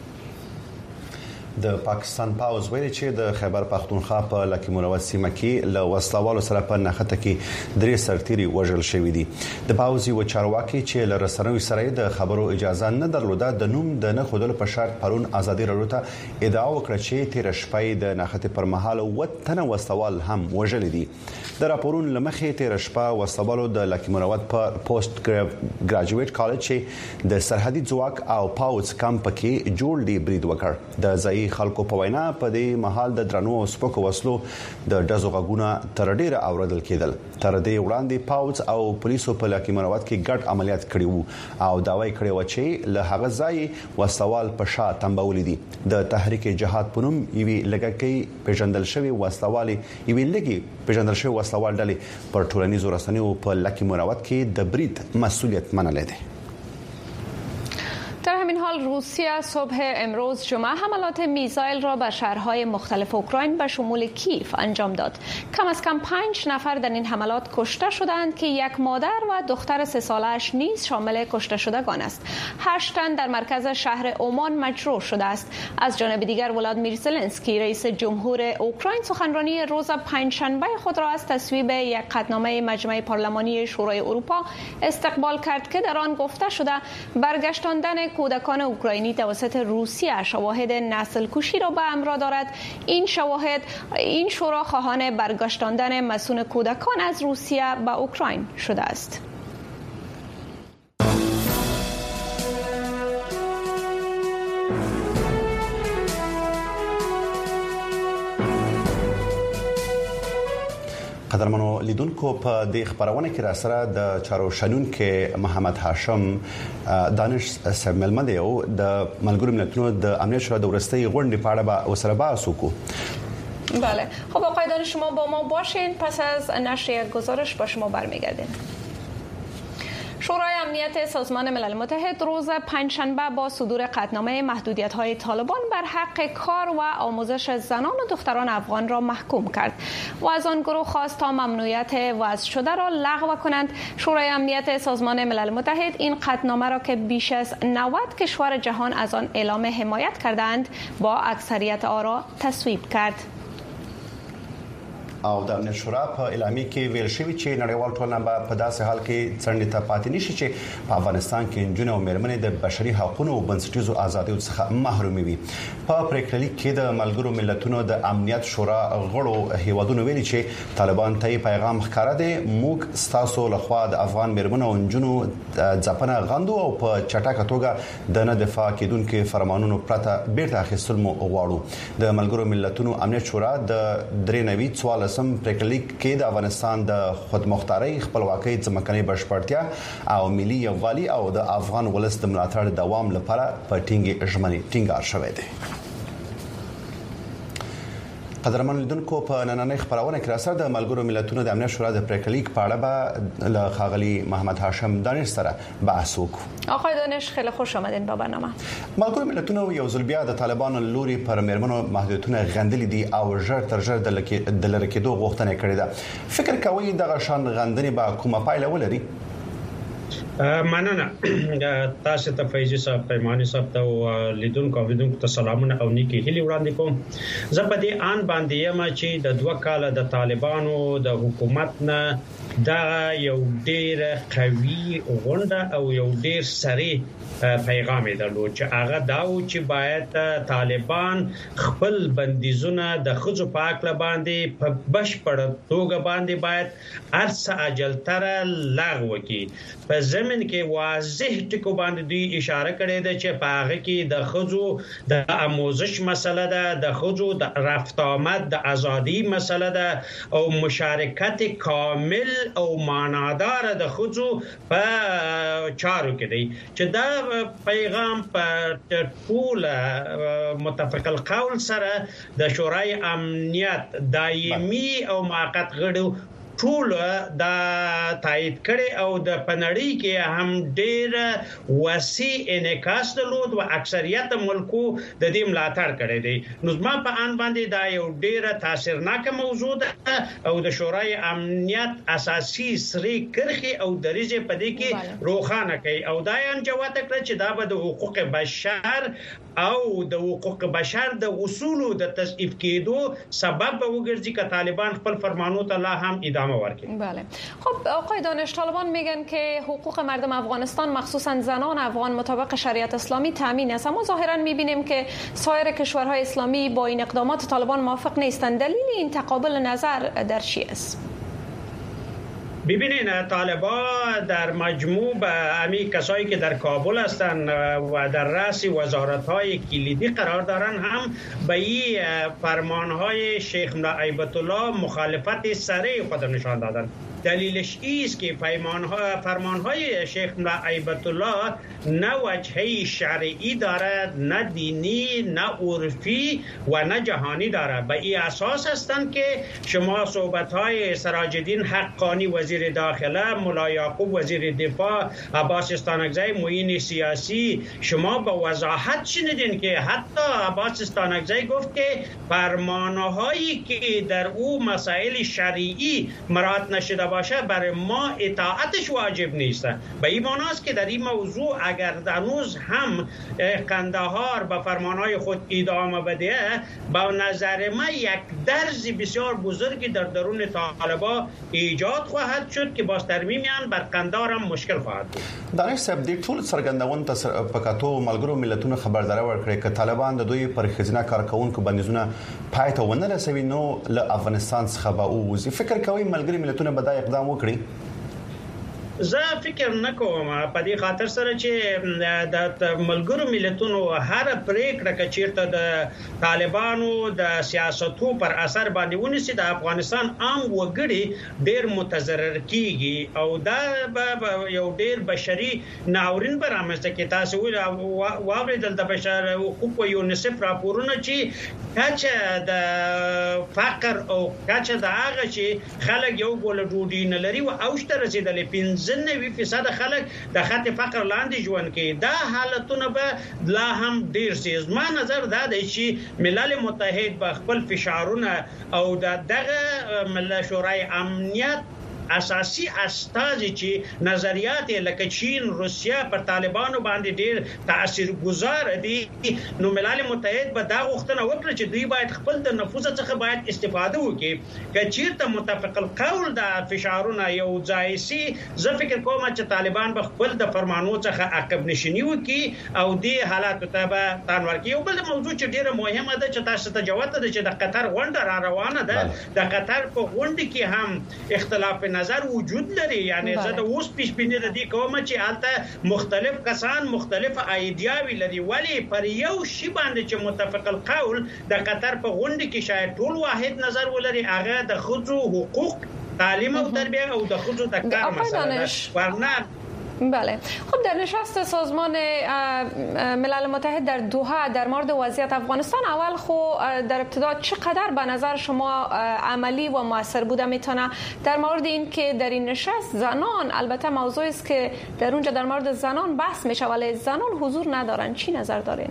د پاکستان پاوز ویلي چې د خیبر پختونخوا په لکه مروت سیمه کې له وسلوالو سره په نښته کې 3 سرتیري وژل شوی دي. د پاوز یو چارواکي چې له رسنوي سره د خبرو اجازه نه درلوده د نوم د نه خودلو په شرط پرون ازادي راډیو ته ادعا وکړه چې تیر شپه د نښته پر مهال وطن وسلوال هم وژل دي. د راپورون لمخې تیر شپه وسلوالو د لکه مروت په پوسټ ګریجویټ کالج چې د سرحدي ځواک او پاوز کمپ کې جوړ دی برید وکړ. د ځای خلکو په وینا په دې محل د درنو او سپکو وسلو د ډزو غږونه تر ډیره اوریدل کېدل. تر دې وړاندې پاوز او پولیسو په لکه مروت کې ګډ عملیات کړي وو او داوی کړی و چې له هغه ځای وسوال په شا تنبولې دي. د تحریک جهاد په نوم یوې لګکې پیژندل شوی وسوالي یوې لګي پیژندل شوی وسوال ډلې پر ټولنیزو رسنیو په لکه مروت کې د برید مسؤلیت منلې ده. در همین حال روسیه صبح امروز جمعه حملات میزایل را به شهرهای مختلف اوکراین به شمول کیف انجام داد. کم از کم 5 نفر در این حملات کشته شدند که یک مادر و دختر 3 ساله‌اش نیز شامل کشته شدگان است. 8 تن در مرکز شهر عمان مجروح شده است. از جانب دیگر ولادیمیر زلنسکی رئیس جمهور اوکراین سخنرانی روز پنجشنبه خود را از تصویب یک قطعنامه مجمع پارلمانی شورای اروپا استقبال کرد که در آن گفته شده برگشتاندن کودکان اوکراینی توسط روسیه شواهد نسل کشی را به همراه دارد. این شورا خواهان برگشتاندن مصون کودکان از روسیه به اوکراین شده است. قدرمنو لیدونکو په دې خبرونه کې را سره د چارو شنون کې محمد هاشم دانش سملمه دی او د ملګرو ملتونو د امنیت شورا د ورستۍ غونډې په اړه به وسره بحث وکړو. بله، خب آقای دانش شما با ما باشین. پس از نشر یک گزارش با شما برمیگردیم. شورای امنیت سازمان ملل متحد روز پنجشنبه با صدور قطعنامه محدودیت‌های طالبان بر حق کار و آموزش زنان و دختران افغان را محکوم کرد و از آن گروه خواست تا ممنوعیت وضع شده را لغو کنند. شورای امنیت سازمان ملل متحد این قطعنامه را که بیش از 90 کشور جهان از آن اعلام حمایت کردند با اکثریت آرا تصویب کرد. او د امنیت شورا په اعلامیه کې ویل شوی چې نړیوال ټولنه به په داسې حال کې څنډې ته پاتې نشي چې په افغانستان کې نجونې او مېرمنې د بشري حقوقو او بنسټیزو آزادیو څخه محرومي وي. په پریکړلیک کې د ملګرو ملتونو د امنیت شورا غړو هیوادونو ویلي چې طالبان ته پیغام ښکاره دی موږ ستاسو لخوا د افغان مېرمنو او نجونو ځپنه غندو او په چټکه توګه د نه دفاع کېدونکو فرمانونو پرته بیرته اخیستل مو غواړو. د ملګرو ملتونو امنیت شورا د 93 پریکړلیک کې د افغانستان د خودمختارۍ خپلواکۍ ځمکنۍ بشپړتیا او ملي یووالي او د افغان ولس د ملاتړ دوام لپاره په ټینګار شوی دی. قدرمن لیدونکو په نننۍ خبرونه کې راځي د ملګرو ملتونو د امنیت شورا د پریکړلیک په اړه به له خاغلی محمد هاشم دانش سره بحث وکړو. آقای دانش خیلی خوش آمدین به برنامه. ملګرو ملتونو یو ځل بیا د طالبانو لوري پر مېرمنو محدودیتونه غندلې دي او ژر تر ژره د لری کېدو غوښتنه کړې ده. فکر کوي دغه شان غندنې به کومه پایله ولري؟ مننه تاسو ته فیضی صاحب پیمانی صاحب ته لیدونکو ته سلامونه او نیکی هیلې وړاندې کوم. زه په دې ان باندې یم چې د 2 کال د طالبانو د حکومت نه دا یو ډیر قوي غونډه او یو ډیر سری پیغام درلود چې هغه داو چې باید طالبان خپل بندیزونه د خځو په اړه باندې په بشپړ توګه باندې باید ارڅ اجلتره لغوه کړي. په زمين کې واضح ټکو باندې دوی اشاره کړې ده چې په هغه کې د خځو د آموزش مسله ده، د خځو د رفت آمد د ازادي مسله ده او مشارکت کامل او معنادار د خځو په چارو کې دی چې دا پیغام په ټول متفق القول سره د شورای امنیت دایمي او موقت غړو ټول دا تایید کړي او د پنړی کې هم ډېر وسیع انعکاس درلود او اکثریت ملکو د دې ملاتړ کړي دي. نو زما په ان باندې دا یو ډېر تاثیرناک موضوع ده او د شورای امنیت اساسي سری کرخي او دریځ په دې کې روښانه کوي او دا یې جواب کړ چې دا به د حقوق بشر او د حقوق بشر د اصولو د تصحیح کېدو سبب وګرځي چې طالبان خپل فرمانو ته لا هم ادامه ورکړي. بله. خب آقای دانش، طالبان میگن که حقوق مردم افغانستان مخصوصا زنان افغان مطابق شریعت اسلامی تامین است، اما ظاهرا میبینیم که سایر کشورهای اسلامی با این اقدامات طالبان موافق نیستند. دلیل این تقابل نظر در چی است؟ ببینید طالبان در مجموع به همین کسایی که در کابل هستند و در رأس وزارت‌های کلیدی قرار دارند هم به این فرمان‌های شیخ ایبت الله مخالفت صریح خود نشان دادند. دلیلش است که فرمان‌های شیخ ایبت الله نه وجهه شرعی دارد، نه دینی، نه عرفی و نه جهانی دارد. به این اساس هستند که شما صحبت‌های سراج الدین حقانی وزیر داخله، ملا یعقوب وزیر دفاع، عباس استانکزی معین سیاسی شما با وضاحت شنیدین که حتی عباس استانکزی گفت که فرمان‌هایی که در او مسائل شرعی مراعات نشده باشه برای ما اطاعتش واجب نیست. به این معنی است که در این موضوع اگر هنوز هم قندهار به فرمانهای خود ادامه بده، با نظر ما یک درز بسیار بزرگی در درون طالبان ایجاد خواهد شد که باز ترمیمیان بر قندهار هم مشکل خواهد بود. دانش صاحب د ټول څرګندون ته پکاتو ملګرو ملتونو خبرداري ورکړي چې طالبان د دوی پر خزینه کارکونکو بندیزونه پای ته ونه رسوي نو له افغانستان څخه به ووځي. فکر کوي ملګري ملتونه به دا اقدام وکړي؟ زه فکر نکوم په دې خاطر سره چې د ملګرو ملتونو هر پریکړه چې چیرته د طالبانو د سیاستو پر اثر باندې ونیسي د افغانستان عام وګړي ډېر متضرر کیږي او دا یو ډېر بشري ناورین برامسته کې تاسو واوریدل د بشر حقوق یونیسف راپورونه چې کچه د فقر او کچه د هغه چې خلک یو ګول ډوډۍ نه لري او اوشته رسیدلې 95% خلک د خط فقر لاندې ژوند کوي. دا حالتونه به لا هم ډیر سي. زما نظر دا دی چې ملل متحد به خپل فشارونه او دغه ملل شورای امنیت اساسي استازي چې نظریات لکه چین روسیا پر طالبانو باندې ډیر تاثیرګذار دي نو ملل متحد به دا غوښتنه وکړي چې دوی باید خپل د نفوذ څخه باید استفاده وکړي. که چیرته متفق القول د فشارونه یو ځای سي زه فکر کوم چې طالبان به خپل د فرمانو څخه عقب نشینی وکړي او دې حالات ته به تان ورکړي. یو بل موضوع چې ډیره مهمه ده چې تاسو ته جواب ده چې د قطر غونډه را روانه ده. د قطر په غونډه کې هم اختلاف نظر وجود لري. یعنی زه د اوس پیشبینی د دې کوم چې البته مختلف کسان مختلف ایډیاوي لري ولی پر یو شی باندې چې متفق القول د قطر په غونډه کې شاید ټول واحد نظر ولري هغه د ښځو حقوق تعلیم او تربیه او د ښځو د کار مسئله ورنه بله. خب در نشست سازمان ملل متحد در دوحه در مورد وضعیت افغانستان اول خو در ابتدا چقدر به نظر شما عملی و موثر بوده میتونه در مورد این که در این نشست زنان البته موضوعی است که در اونجا در مورد زنان بحث میشه ولی زنان حضور ندارن چی نظر دارین؟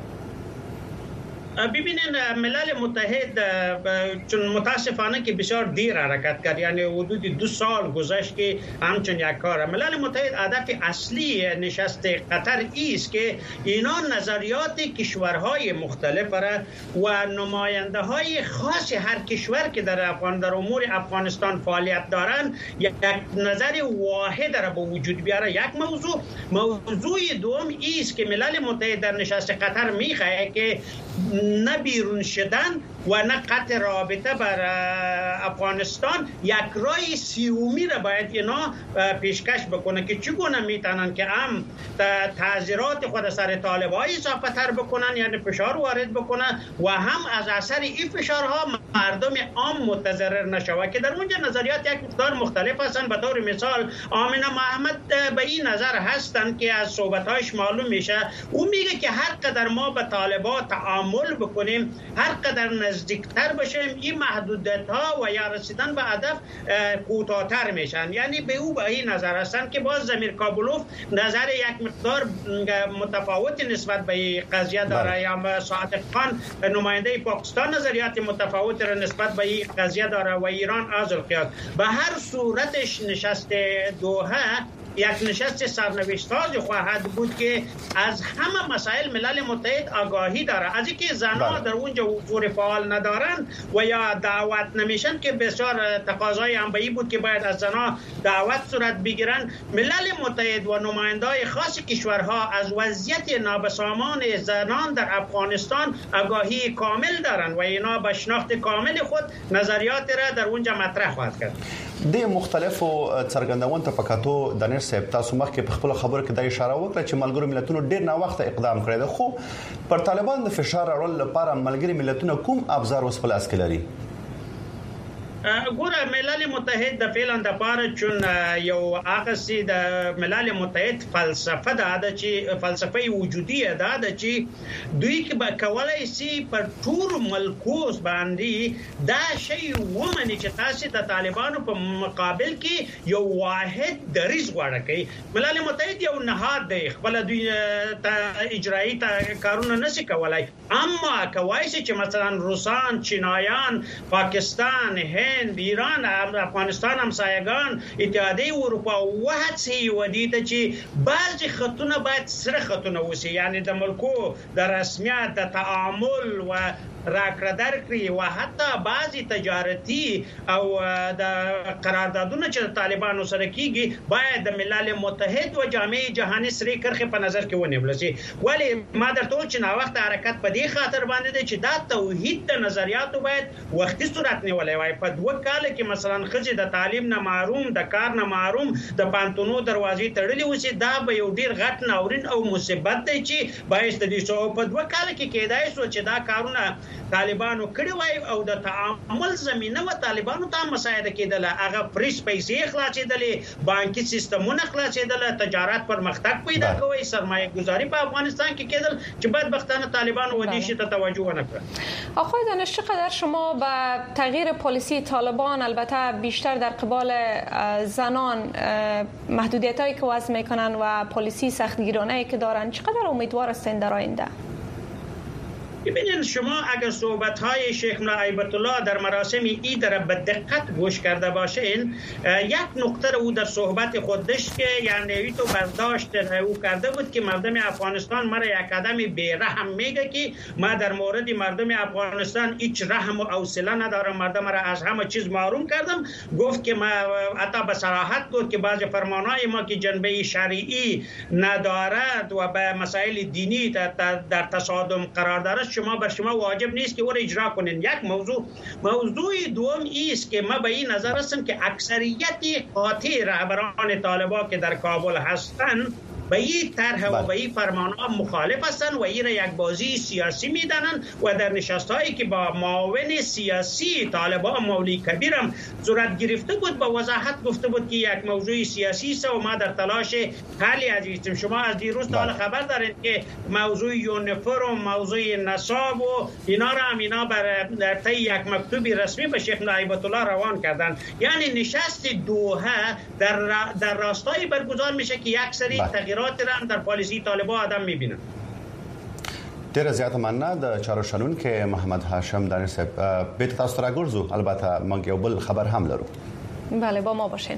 ببینید ملل متحد چون متاسفانه که بسیار دیر حرکت کرد یعنی حدود 2 سال گذشت که همچون یک کار. ملل متحد هدف اصلی نشست قطر است که اینا نظریات کشورهای مختلف را و نماینده های خاص هر کشور که در امور افغانستان فعالیت دارند یک نظر واحد را به وجود بیاره. یک موضوع دوم است که ملل متحد در نشست قطر میخواهد که نه بیرون شدن و نه قطع رابطه بر افغانستان یک راه سیومی را باید اینا پیشکش بکنه که چگونه میتونن که هم تعذیرات خود سر طالبای اضافه‌تر بکنن یعنی فشار وارد بکنن و هم از اثر این فشارها مردم عام متضرر نشوه که در اونجا نظریات یک مقدار مختلف هستن. به طور مثال آمنه محمد به این نظر هستن که از صحبت‌هاش معلوم میشه او میگه که هر قدر ما به طالبان تعامل بکنیم هر قدر نزدیکتر بشیم این محدودیت‌ها و یا رسیدن به هدف کوتاه‌تر میشن. یعنی به او به این نظر هستن که باز زمیر کابلوف نظر یک مقدار متفاوت نسبت به قضیه داره یا صادق خان نماینده پاکستان نظریات متفاوت را نسبت به این قضیه داره و ایران از القیاس. به هر صورتش نشست دوحه یک نشست سرنوشت‌ساز خواهد بود که از همه مسائل ملل متحد آگاهی داره. از اینکه زنها در اونجا حضور فعال ندارن و یا دعوت نمیشن که بسیار تقاضای انبایی بود که باید از زنها دعوت صورت بگیرن. ملل متحد و نماینده‌های خاص کشورها از وضعیت نابسامان زنان در افغانستان آگاهی کامل دارن و اینا به شناخت کامل خود نظریات را در اونجا مطرح خواهد کرد. د مختلفو څرګندونو ته پکاتو د نړۍ صاحب تاسو مخکې په خپل خبرو کې د اشاره وکړه چې ملګرو ملتونو ډېر نه وخت اقدام کړی دی خو پر طالبان د فشار اړول لپاره ملګري ملتونو کوم ابزار وس پلاس کې لري؟ ګوره ملل متحد د فعلا د پاره چون یو اقصی د ملل متحد فلسفه ده چې فلسفه وجودي ده چې دوی کې به کولای شي پر ټول ملکوس باندې دا شی ومني چې تاسو د طالبانو په مقابل کې یو واحد دریځ غواړي کوي. ملل متحد یو نهاد دی خپل دوی اجرایی کارونه نشي کولای اما کوي چې مثلا روسان چینایان پاکستان هند ایران افغانستان همسایگان اتحادیه اروپا وهڅي ودی ته چې بعضی خطونه باید سره خطونه وسی یعنی د ملکو د رسمیت د تعامل و راکړه درکړي و حتی بعضی تجارتی او د قراردادونو چې طالبانو سره کیږي باید د ملل متحد و جامعه جهانی سره کرخه په نظر کې ونیول شي. ولی ما درته چې نا وخت حرکت په دې خاطر باندې دی چې دا توحید د نظریاتو باید وختي صورت نیولای وای. په 2 کال کې مثلا خځې د تعلیم نه محروم د کار نه محروم د پانتونو دروازې تړلې وسی دا به یو ډیر غټ ناورین او مصیبت دی چې باعث د دې په 2 کال کې کېدای شو چې دا کارونه طالبانو کړی وای او د تعامل زمينه و طالبانو ته مساعده کېدله هغه فریش پیسې خلاصېدلې بانکي سیستمونه خلاصېدل تجارت پرمختګ پیدا کوي سرمایه گذاری په افغانستان کې کېدل چې بدبختانه طالبانو ودیش ته توجه ونکړه. آقای دانش چقدر شما به تغییر پالیسی طالبان البته بیشتر در قبال زنان محدودیتایی که وضع میکنن و پالیسی سختگیرانه‌ای که دارن چقدر امیدوار هستین در آینده؟ ببینید شما اگر صحبت‌های شیخ ملا هیبت الله در مراسم عید را به دقت گوش کرده باشین یک نکته او در صحبت خود داشت که یعنی تو برداشت او کرده بود که مردم افغانستان مرا یک قدم بی‌رحم میگه که ما در مورد مردم افغانستان هیچ رحم و حوصله ندارم مردم را از همه چیز محروم کردم گفت که ما حتی به صراحت گفت که بعضی فرمانهای ما که جنبه شرعی ندارد و به مسائل دینی در تصادم قرار دارد شما بر شما واجب نیست که او را اجرا کنین. یک موضوع دوم است که ما به این نظر هستم که اکثریت قاطع رهبران طالبان که در کابل هستند به این طرح و به این فرمانها مخالف هستند و این را یک بازی سیاسی میدانند و در نشستهایی که با معاون سیاسی طالبان مولوی کبیر هم صورت گرفته بود با وضاحت گفته بود که یک موضوع سیاسی است و ما در تلاش حلی هستیم. شما از دیروز تا حالا خبر دارید که موضوع یونیفرم موضوع نصاب و اینا را هم اینا در طی یک مکتوب رسمی به شیخ ملا هیبت الله روان کردند. یعنی نشست دوحه در راستای برگزار میشه که یک سری تغییرات را در پالیسی طالبان آدم میبینن. ډیره زیاته مننه د چارو شنون کې محمد هاشم دانش صاحب به تاسو راګرځو البته موږ یو بل خبر هم لرو. بله با ما باشین.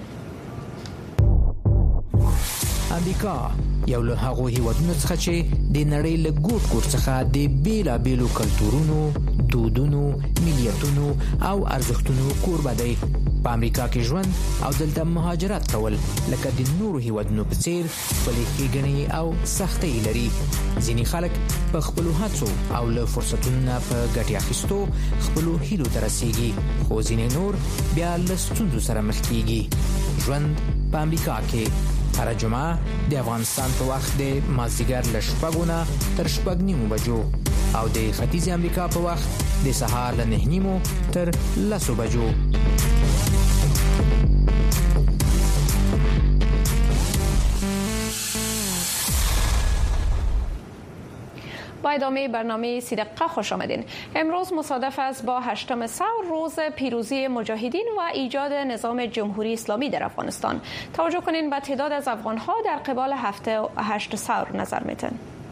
امریکا یو له هغو هیوادونو څخه چې د نړۍ له ګوټ ګوټ څخه د بیلابیلو کلتورونو، دودونو، ملیتونو او ارزښتونو کوربه دی. په امریکا کې ژوند او دلته مهاجرت کول لکه د نورو هیوادونو په څیر خپلې ښېګڼې او سختۍ لري. ځینې خلک په خپلو هڅو او له فرصتونو نه په ګټې اخیستو خپلو هیلو ته رسیږي، خو ځینې نور بیا له ستونزو سره مخ کیږي. ژوند په امریکا کې هر جمعه د افغانستان په وخت د مازدیګر له 6 نه تر 6:30 بجو او د ختیځ امریکا په وخت د سهار له 9:30 تر 10 بجو. با ادامه برنامه 30 دقیقه خوش آمدین. امروز مصادف است با 8 ثور روز پیروزی مجاهدین و ایجاد نظام جمهوری اسلامی در افغانستان. توجه کنین به تعداد از افغان‌ها در قبال 8 ثور نظر میتن.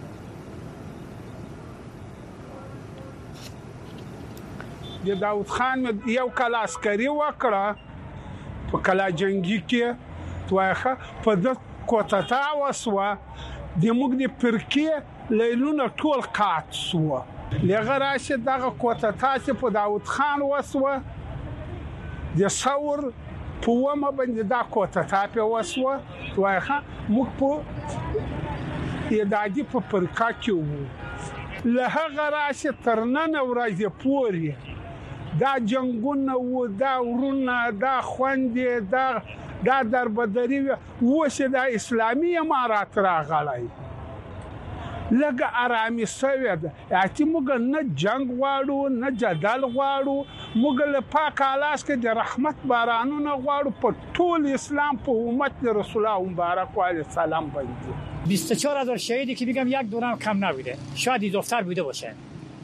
د داود خان یو کال عسکري وکړه په کلا جنگي کې توخه په د کوټتا وسوه د موږ د پرکې لیلونه ټول قات سو لغه راشه دغه کوټتا چې په داود خان وسوه د ثور په ومه باندې دا کوټتا په وسوه توخه موږ په یادادي په پرکا کې وو لهغه راشه ترنن ورځ پوري دا جنگونه و دا ورونه دا خوندې دا دربدري وشه د اسلامي امارات راغلای لګ آرامي سوي ده اته موږ نه جنگ غواړو نه جدل غواړو موږ له پاک الاس کې د رحمت بارانونه غواړو په ټول اسلام په امت رسول الله مبارک و علیه السلام باندې 24000 شهیدی که میگم یک دورم کم نبوده شاید اضافه‌تر بوده باشه.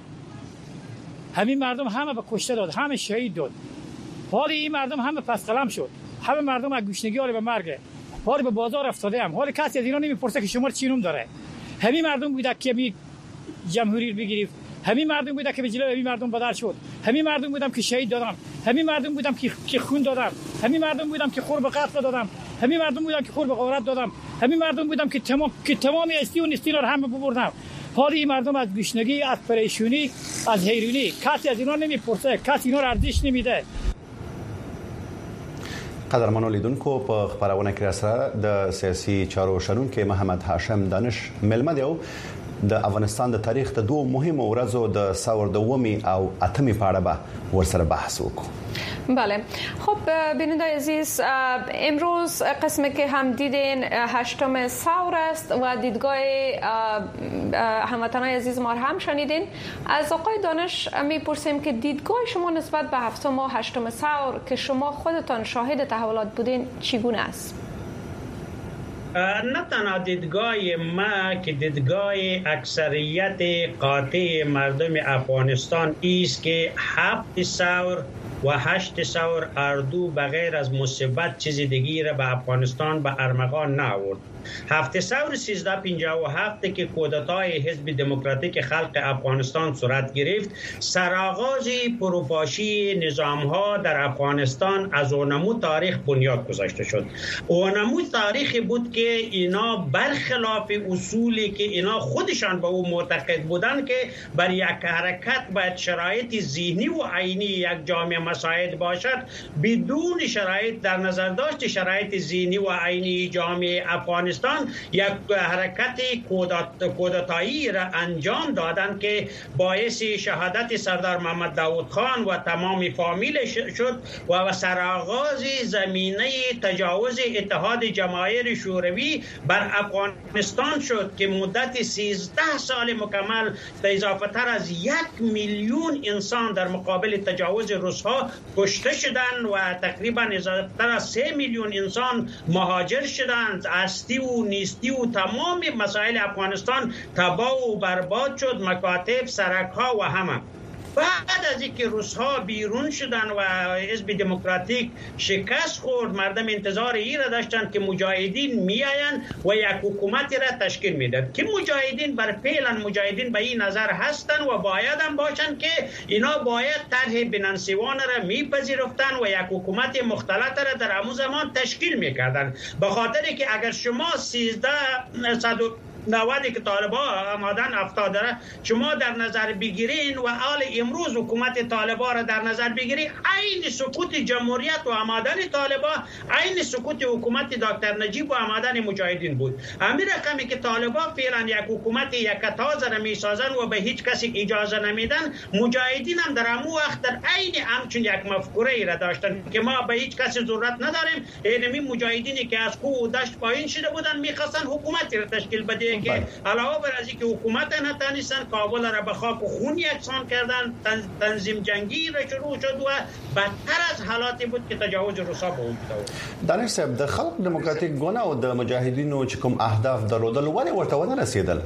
همین مردم همه به کشته داد همه شهید داد حال این مردم همه پس قلم شد همه مردم از گوشنگی حال به مرگ حال به بازار افتاده هم حال کسی از اینا نمیپرسه که شما چی نوم داره. همین مردم بوده که می جمهوری بگیرید همین مردم بوده که به جلوی همین مردم بدل شد همین مردم بودم که شهید دادم همین مردم بودم که خون دادم همین مردم بودم که خور به قتل دادم همین مردم بودم که خور به غارت دادم همین مردم بودم که تمام استی و نستی رو هم ببردم. حال این مردم از گشنگی از پریشونی از حیرانی کسی از اینا نمیپرسه کسی اینا رو ارزش نمیده. قدرمنو لیدونکو په خبرونه کې سره د سیاسي چارو شنونکو محمد هاشم دانش ملمه دی او د افغانستان د تاریخ د دوه مهمو ورځو د ثور د 8 او 8 په اړه به ورسره بحث وکړو. بله خب بیننده عزیز، امروز قسمی که هم دیدین 8م ثور است و دیدگاه هموطنان عزیز ما هم شنیدین. از آقای دانش میپرسیم که دیدگاه شما نسبت به 7 و 8م ثور که شما خودتان شاهد تحولات بودین چگونه است؟ نه تنها دیدگاه ما که دیدگاه اکثریت قاطع مردم افغانستان است که 7 ثور و 8 ثور اردو بغیر از مصیبت چیز دیگی را به افغانستان به ارمغان نآورد. 7 ثور 1357 که کودتای حزب دموکراتیک خلق افغانستان صورت گرفت، سرآغاز پروپاشی نظام‌ها در افغانستان از اونمو تاریخ بنیاد گذاشته شد. اونمو تاریخی بود که اینا برخلاف اصولی که اینا خودشان به او معتقد بودند که بر یک حرکت باید شرایط ذهنی و عینی یک جامعه مساعد باشد، بدون شرایط در نظر داشت شرایط ذهنی و عینی جامعه افغانستان یک حرکت کودتایی را انجام دادند که باعث شهادت سردار محمد داود خان و تمام فامیل شد و سرآغاز زمینه تجاوز اتحاد جماهیر شوروی بر افغانستان شد که مدت 13 سال مکمل اضافه تر از 1 میلیون انسان در مقابل تجاوز روس‌ها کشته شدند و تقریبا اضافه تر از 3 میلیون انسان مهاجر شدند. هستی و نیستی و تمام مسائل افغانستان تباه و برباد شد، مکاتب، سرک‌ها و همه. بعد از اینکه روس‌ها بیرون شدن و حزب دموکراتیک شکست خورد، مردم انتظار این را داشتند که مجاهدین میآیند و یک حکومتی را تشکیل میداد که مجاهدین بر فعلا مجاهدین به این نظر هستند و باید هم باشند که اینا باید طرح بننسیوان را میپذیرفتند و یک حکومت مختلط را در همون زمان تشکیل میکردند. به خاطر که اگر شما 1390 که طالبان آمدن 70 را شما در نظر بگیرین و حال امروز حکومت طالبان را در نظر بگیرین، عین سقوط جمهوریت و آمدن طالبان عین سقوط حکومت دکتر نجیب و آمدن مجاهدین بود. همین رقمی که طالبان فعلا یک حکومت یک تازه را میسازن و به هیچ کسی اجازه نمیدن، مجاهدین هم در همون وقت در عین همچون یک مفکوره ای را داشتن که ما به هیچ کسی ضرورت نداریم. اینمی مجاهدینی که از کوه و دشت پایین شده بودن میخواستن حکومتی را تشکیل بده که علاوه بر از اینکه حکومت نتانستن کابل را به خاک و خون یکسان کردن، تنظیم جنگی را شروع شد و بدتر از حالاتی بود که تجاوز روسا به وجود آورد. دانش صاحب، د خلق دموکراتیک ګوند او د مجاهدینو چې کوم اهداف درلودل ولې ورته ونه رسیدل؟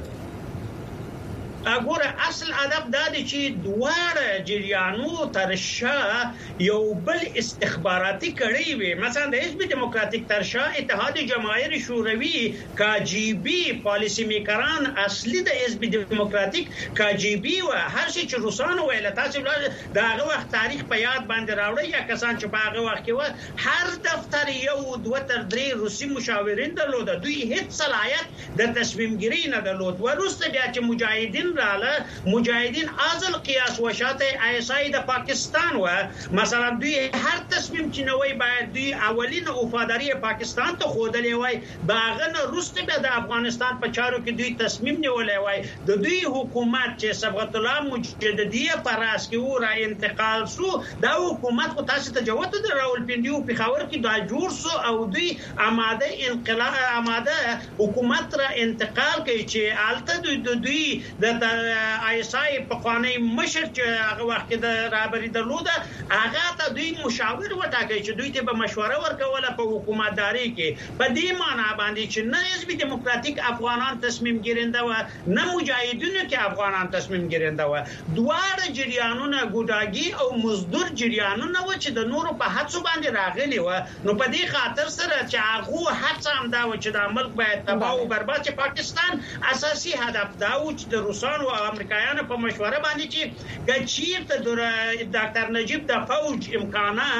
اګوره اصل هدف دا دی چې دواړه جریانو ترشا یو بل استخباراتي کړی وي. مثلا د حزب دموکراتیک ترشا اتحاد جماهیر شوروی کاجیبی پالیسی میکران اصلي د حزب دموکراتیک کاجیبی و هر شي چې روسانو ویل تاسو دغه وخت تاریخ په یاد باندې راوړی یا کسان چې په هغه وخت کې و هر دفتر یو دوه تر درې روسي مشاورین درلود، دوی هیڅ صلاحیت د تصمیم گیری نه درلود. ورسته بیا چې مجاهدین راله، مجاهدین ازل قیاس وشات ایسای د پاکستان و مثلا دوی هر تصمیم چې نوې باید دوی اولین وفاداری پاکستان ته خودلې وای، باغه نه روسته به د افغانستان په چارو کې دوی تصمیم نیولې وای. د دوی حکومت چې صبغت الله مجددیه پراس کې و را انتقال سو، دا حکومت خو تاسو ته جوته د راولپنډي او پیښور کې دا جوړ سو او دوی آماده انقلاب آماده حکومت را انتقال کوي چې الته دوی د ایسای په قانوني مشر چې هغه وخت د رابري درلوده هغه ته دوی مشاور وټاکي چې دوی ته به مشوره ورکوله په حکومتداري کې. په دې معنی باندې چې نه حزب دموکراتیک افغانان تصمیم گیرنده و نه مجاهدینو کې افغانان تصمیم گیرنده و، دواړه جریانونه ګوډاګي او مزدور جریانونه و چې د نورو په هڅو باندې راغلي و. نو په دې خاطر سره چې هغه هڅه هم دا و چې د ملک باید تباہ او برباد چې پاکستان اساسي هدف دا و چې د روسانو او امریکایانو په مشوره باندې چې چیرته د ډاکټر نجیب د فوج امکانات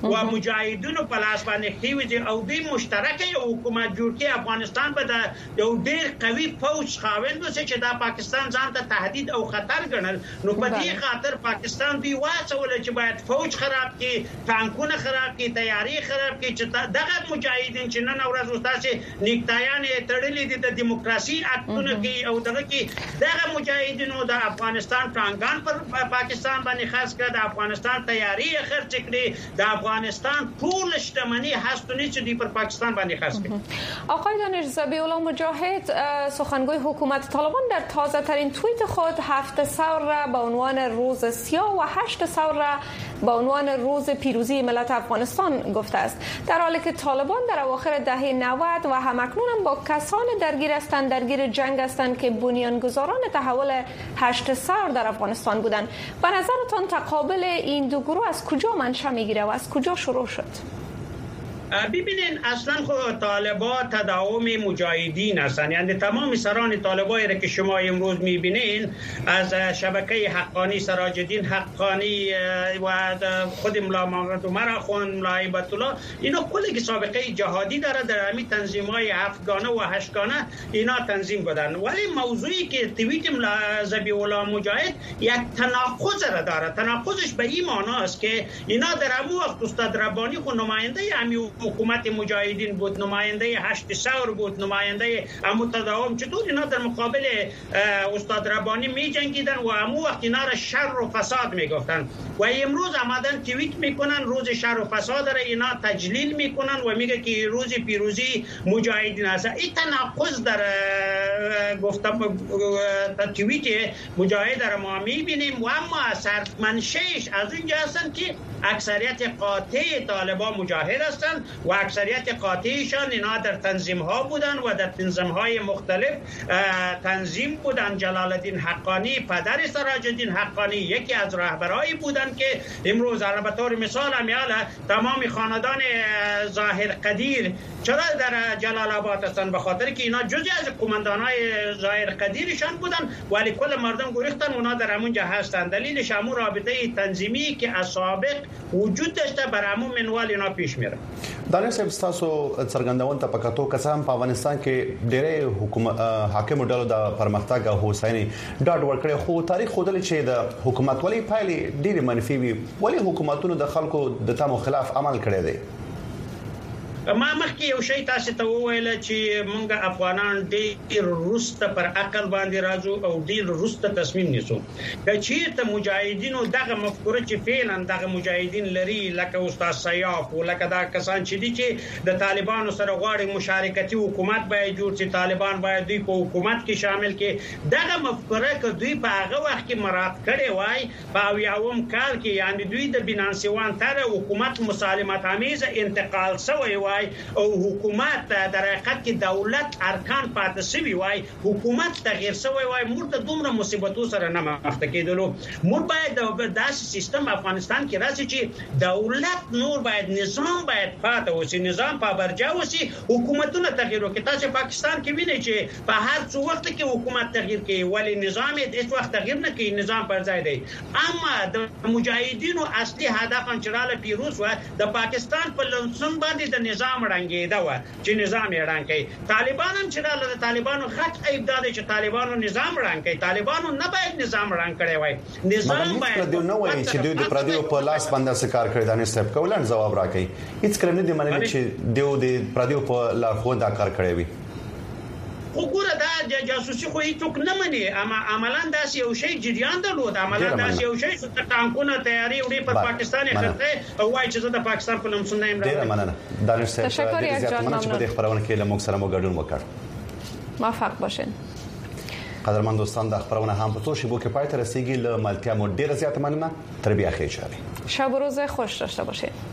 او مجاهدینو په لاس باندې خېوي او دوی مشترک حکومت جوړ کړي افغانستان به د یو ډېر قوي فوج خاوند وسه چې دا پاکستان ځان ته تهدید او خطر ګڼل نو په دې خاطر پاکستان دوی واڅول چې باید فوج خراب کړي ټانکونه خراب کړي تیاری خراب کړي چې دغه مجاهدین چې نن ورځ وستاسي نیکتایان تړلې دي د دیموکراسي اکټونه کې او دغه کې دغه مجاهدینو د افغانستان پرانګان پر پاکستان باندې خاص کړ د افغانستان تیاری خرڅ کړي د افغانستان ټول شتمنۍ هستونی چې دی پر پاکستان باندې خاص کړي. آقای دانش ذبیح الله مجاهد سخنگوی حکومت طالبان در تازه ترین توییت خود 7 ثور را به عنوان روز سیاه و 8 ثور را به عنوان روز پیروزی ملت افغانستان گفته است، در حالی که طالبان در اواخر دهه 90 و همکنون هم با کسان درگیر جنگ هستند که بنیانگذاران تحول 8 ثور در افغانستان بودند. به نظرتان تقابل این دو گروه از کجا منشأ میگیره و از کجا شروع شد؟ ببینین اصلا خود طالبان تداوم مجاهدین هستند، یعنی تمام سران طالبایی را که شما امروز میبینین از شبکه حقانی سراج الدین حقانی و خود ملا محمد عمر اخوند ملا هیبت الله اینا کلی سابقه جهادی داره در همین تنظیم‌های 7 گانه و 8 گانه اینا تنظیم بودن. ولی موضوعی که توییت ملا ذبیح الله مجاهد یک تناقض را داره. تناقضش به این معنی است که اینا در همون وقت استاد ربانی خود نماینده همین حکومت مجاهدین بود، نماینده 8 ثور بود، نماینده امو تداوم، چطور اینا در مقابل استاد ربانی می جنگیدن و امو وقت اینا را شر و فساد می گفتن و امروز آمدن توییت میکنن روز شر و فساد را اینا تجلیل میکنن و میگه که روز پیروزی مجاهدین است. این تناقض در گفتم توییت مجاهد را ما میبینیم و اما صرف منشأش از اینجا هستن که اکثریت قاطع طالبان مجاهد هستند و اکثریت قاطعشان اینا در تنظیم ها بودن و در تنظیم های مختلف تنظیم بودن. جلال الدین حقانی پدر سراج الدین حقانی یکی از رهبرایی بودن که امروز به طور مثال همیاله تمام خاندان ظاهر قدیر چرا در جلال آباد هستند؟ به خاطر که اینا جزئی از قماندانای ظاهر قدیرشان بودن ولی کل مردم گریختن اونا در همونجا هستند. دلیلش همون رابطه تنظیمی که از سابق وجود داشته بر همون منوال اینا پیش میره. دانش صاحب تاسو څرګندون ته پکاتو کسان په افغانستان کې ډېر حکومت حاکم ډلو د پرمختګ او هوساینې ډاډ ورکړي خو تاریخ خودلی چې د حکومت ولې پایلې ډېر منفي وي ولې حکومتونو د خلکو د تمو خلاف عمل کړی دی؟ ما مخکې یو شی تاسو ته وویل چې مونږ افغانان ډېر روسته پر عقل باندې راځو او ډېر روسته تصمیم نیسو. که چیرته مجاهدینو دغه مفکوره چې فعلا دغه مجاهدین لري لکه استاد سیاف او لکه دا کسان چې دي چې د طالبانو سره غواړي مشارکتي حکومت باید جوړ شي، طالبان باید دوی په حکومت کې شامل کړي، دغه مفکوره که دوی په هغه وخت کې مراعات کړي وای په اویاوم کال کې یعنی دوی د بینانسیوان تر حکومت مسالمت آمیز انتقال شوی وای او حکومت در حقیقت کې دولت ارکان پاتې شوی وای حکومت تغییر شوی وای موږ ته دومره مصیبتو سره نه مخ کېدلو. موږ باید د داسې سیستم افغانستان کې راشي چې دولت نور باید نظام باید پاتې وسی، نظام پابرجا وسی، حکومتونه تغییر وکړي. تاسو پاکستان کې وینئ چې په هر څو وخت کې حکومت تغییر کوي ولی نظام هیڅ وخت تغییر نه کوي، نظام پر ځای دی. اما د مجاهدینو اصلي هدف هم چې پیروز و د پاکستان په لمسون باندې د نظام رنګیده و چې نظام یې رنګ کوي. طالبان هم چې د طالبانو خط عیب داده چې طالبانو نظام رنګ کوي. طالبانو نه باید نظام رنګ کړي وای، نظام باید دوی نه وایي چې دوی د پردیو په لاس باندې کار کړی. دانش صاحب کولن جواب راکړي هیڅ کله نه دی منل چې دوی د پردیو په لار خو دا کار کړی وي. وګوره دا جاسوسي خو هیڅوک نه مني، اما عملاً داسې یو شی جریان درلود، عملاً داسې یو شی چې ټانکونه تیاری وړي پر پاکستان خرڅه او وايي چې زه د پاکستان په لمسون نه یم راغلی. ډیر مننه دانش صاحب، ډیر زیات مننه چې په خبرونه کې له موږ سره مو ګډون وکړ. موفق باشین. قدرمن دوستان د خبرونه هم په څو شیبو کې پای ته رسیدي. له ملتیا مو ډیر زیات مننه. تر بیا خیر شابه. شب و روز خوش داشته باشید.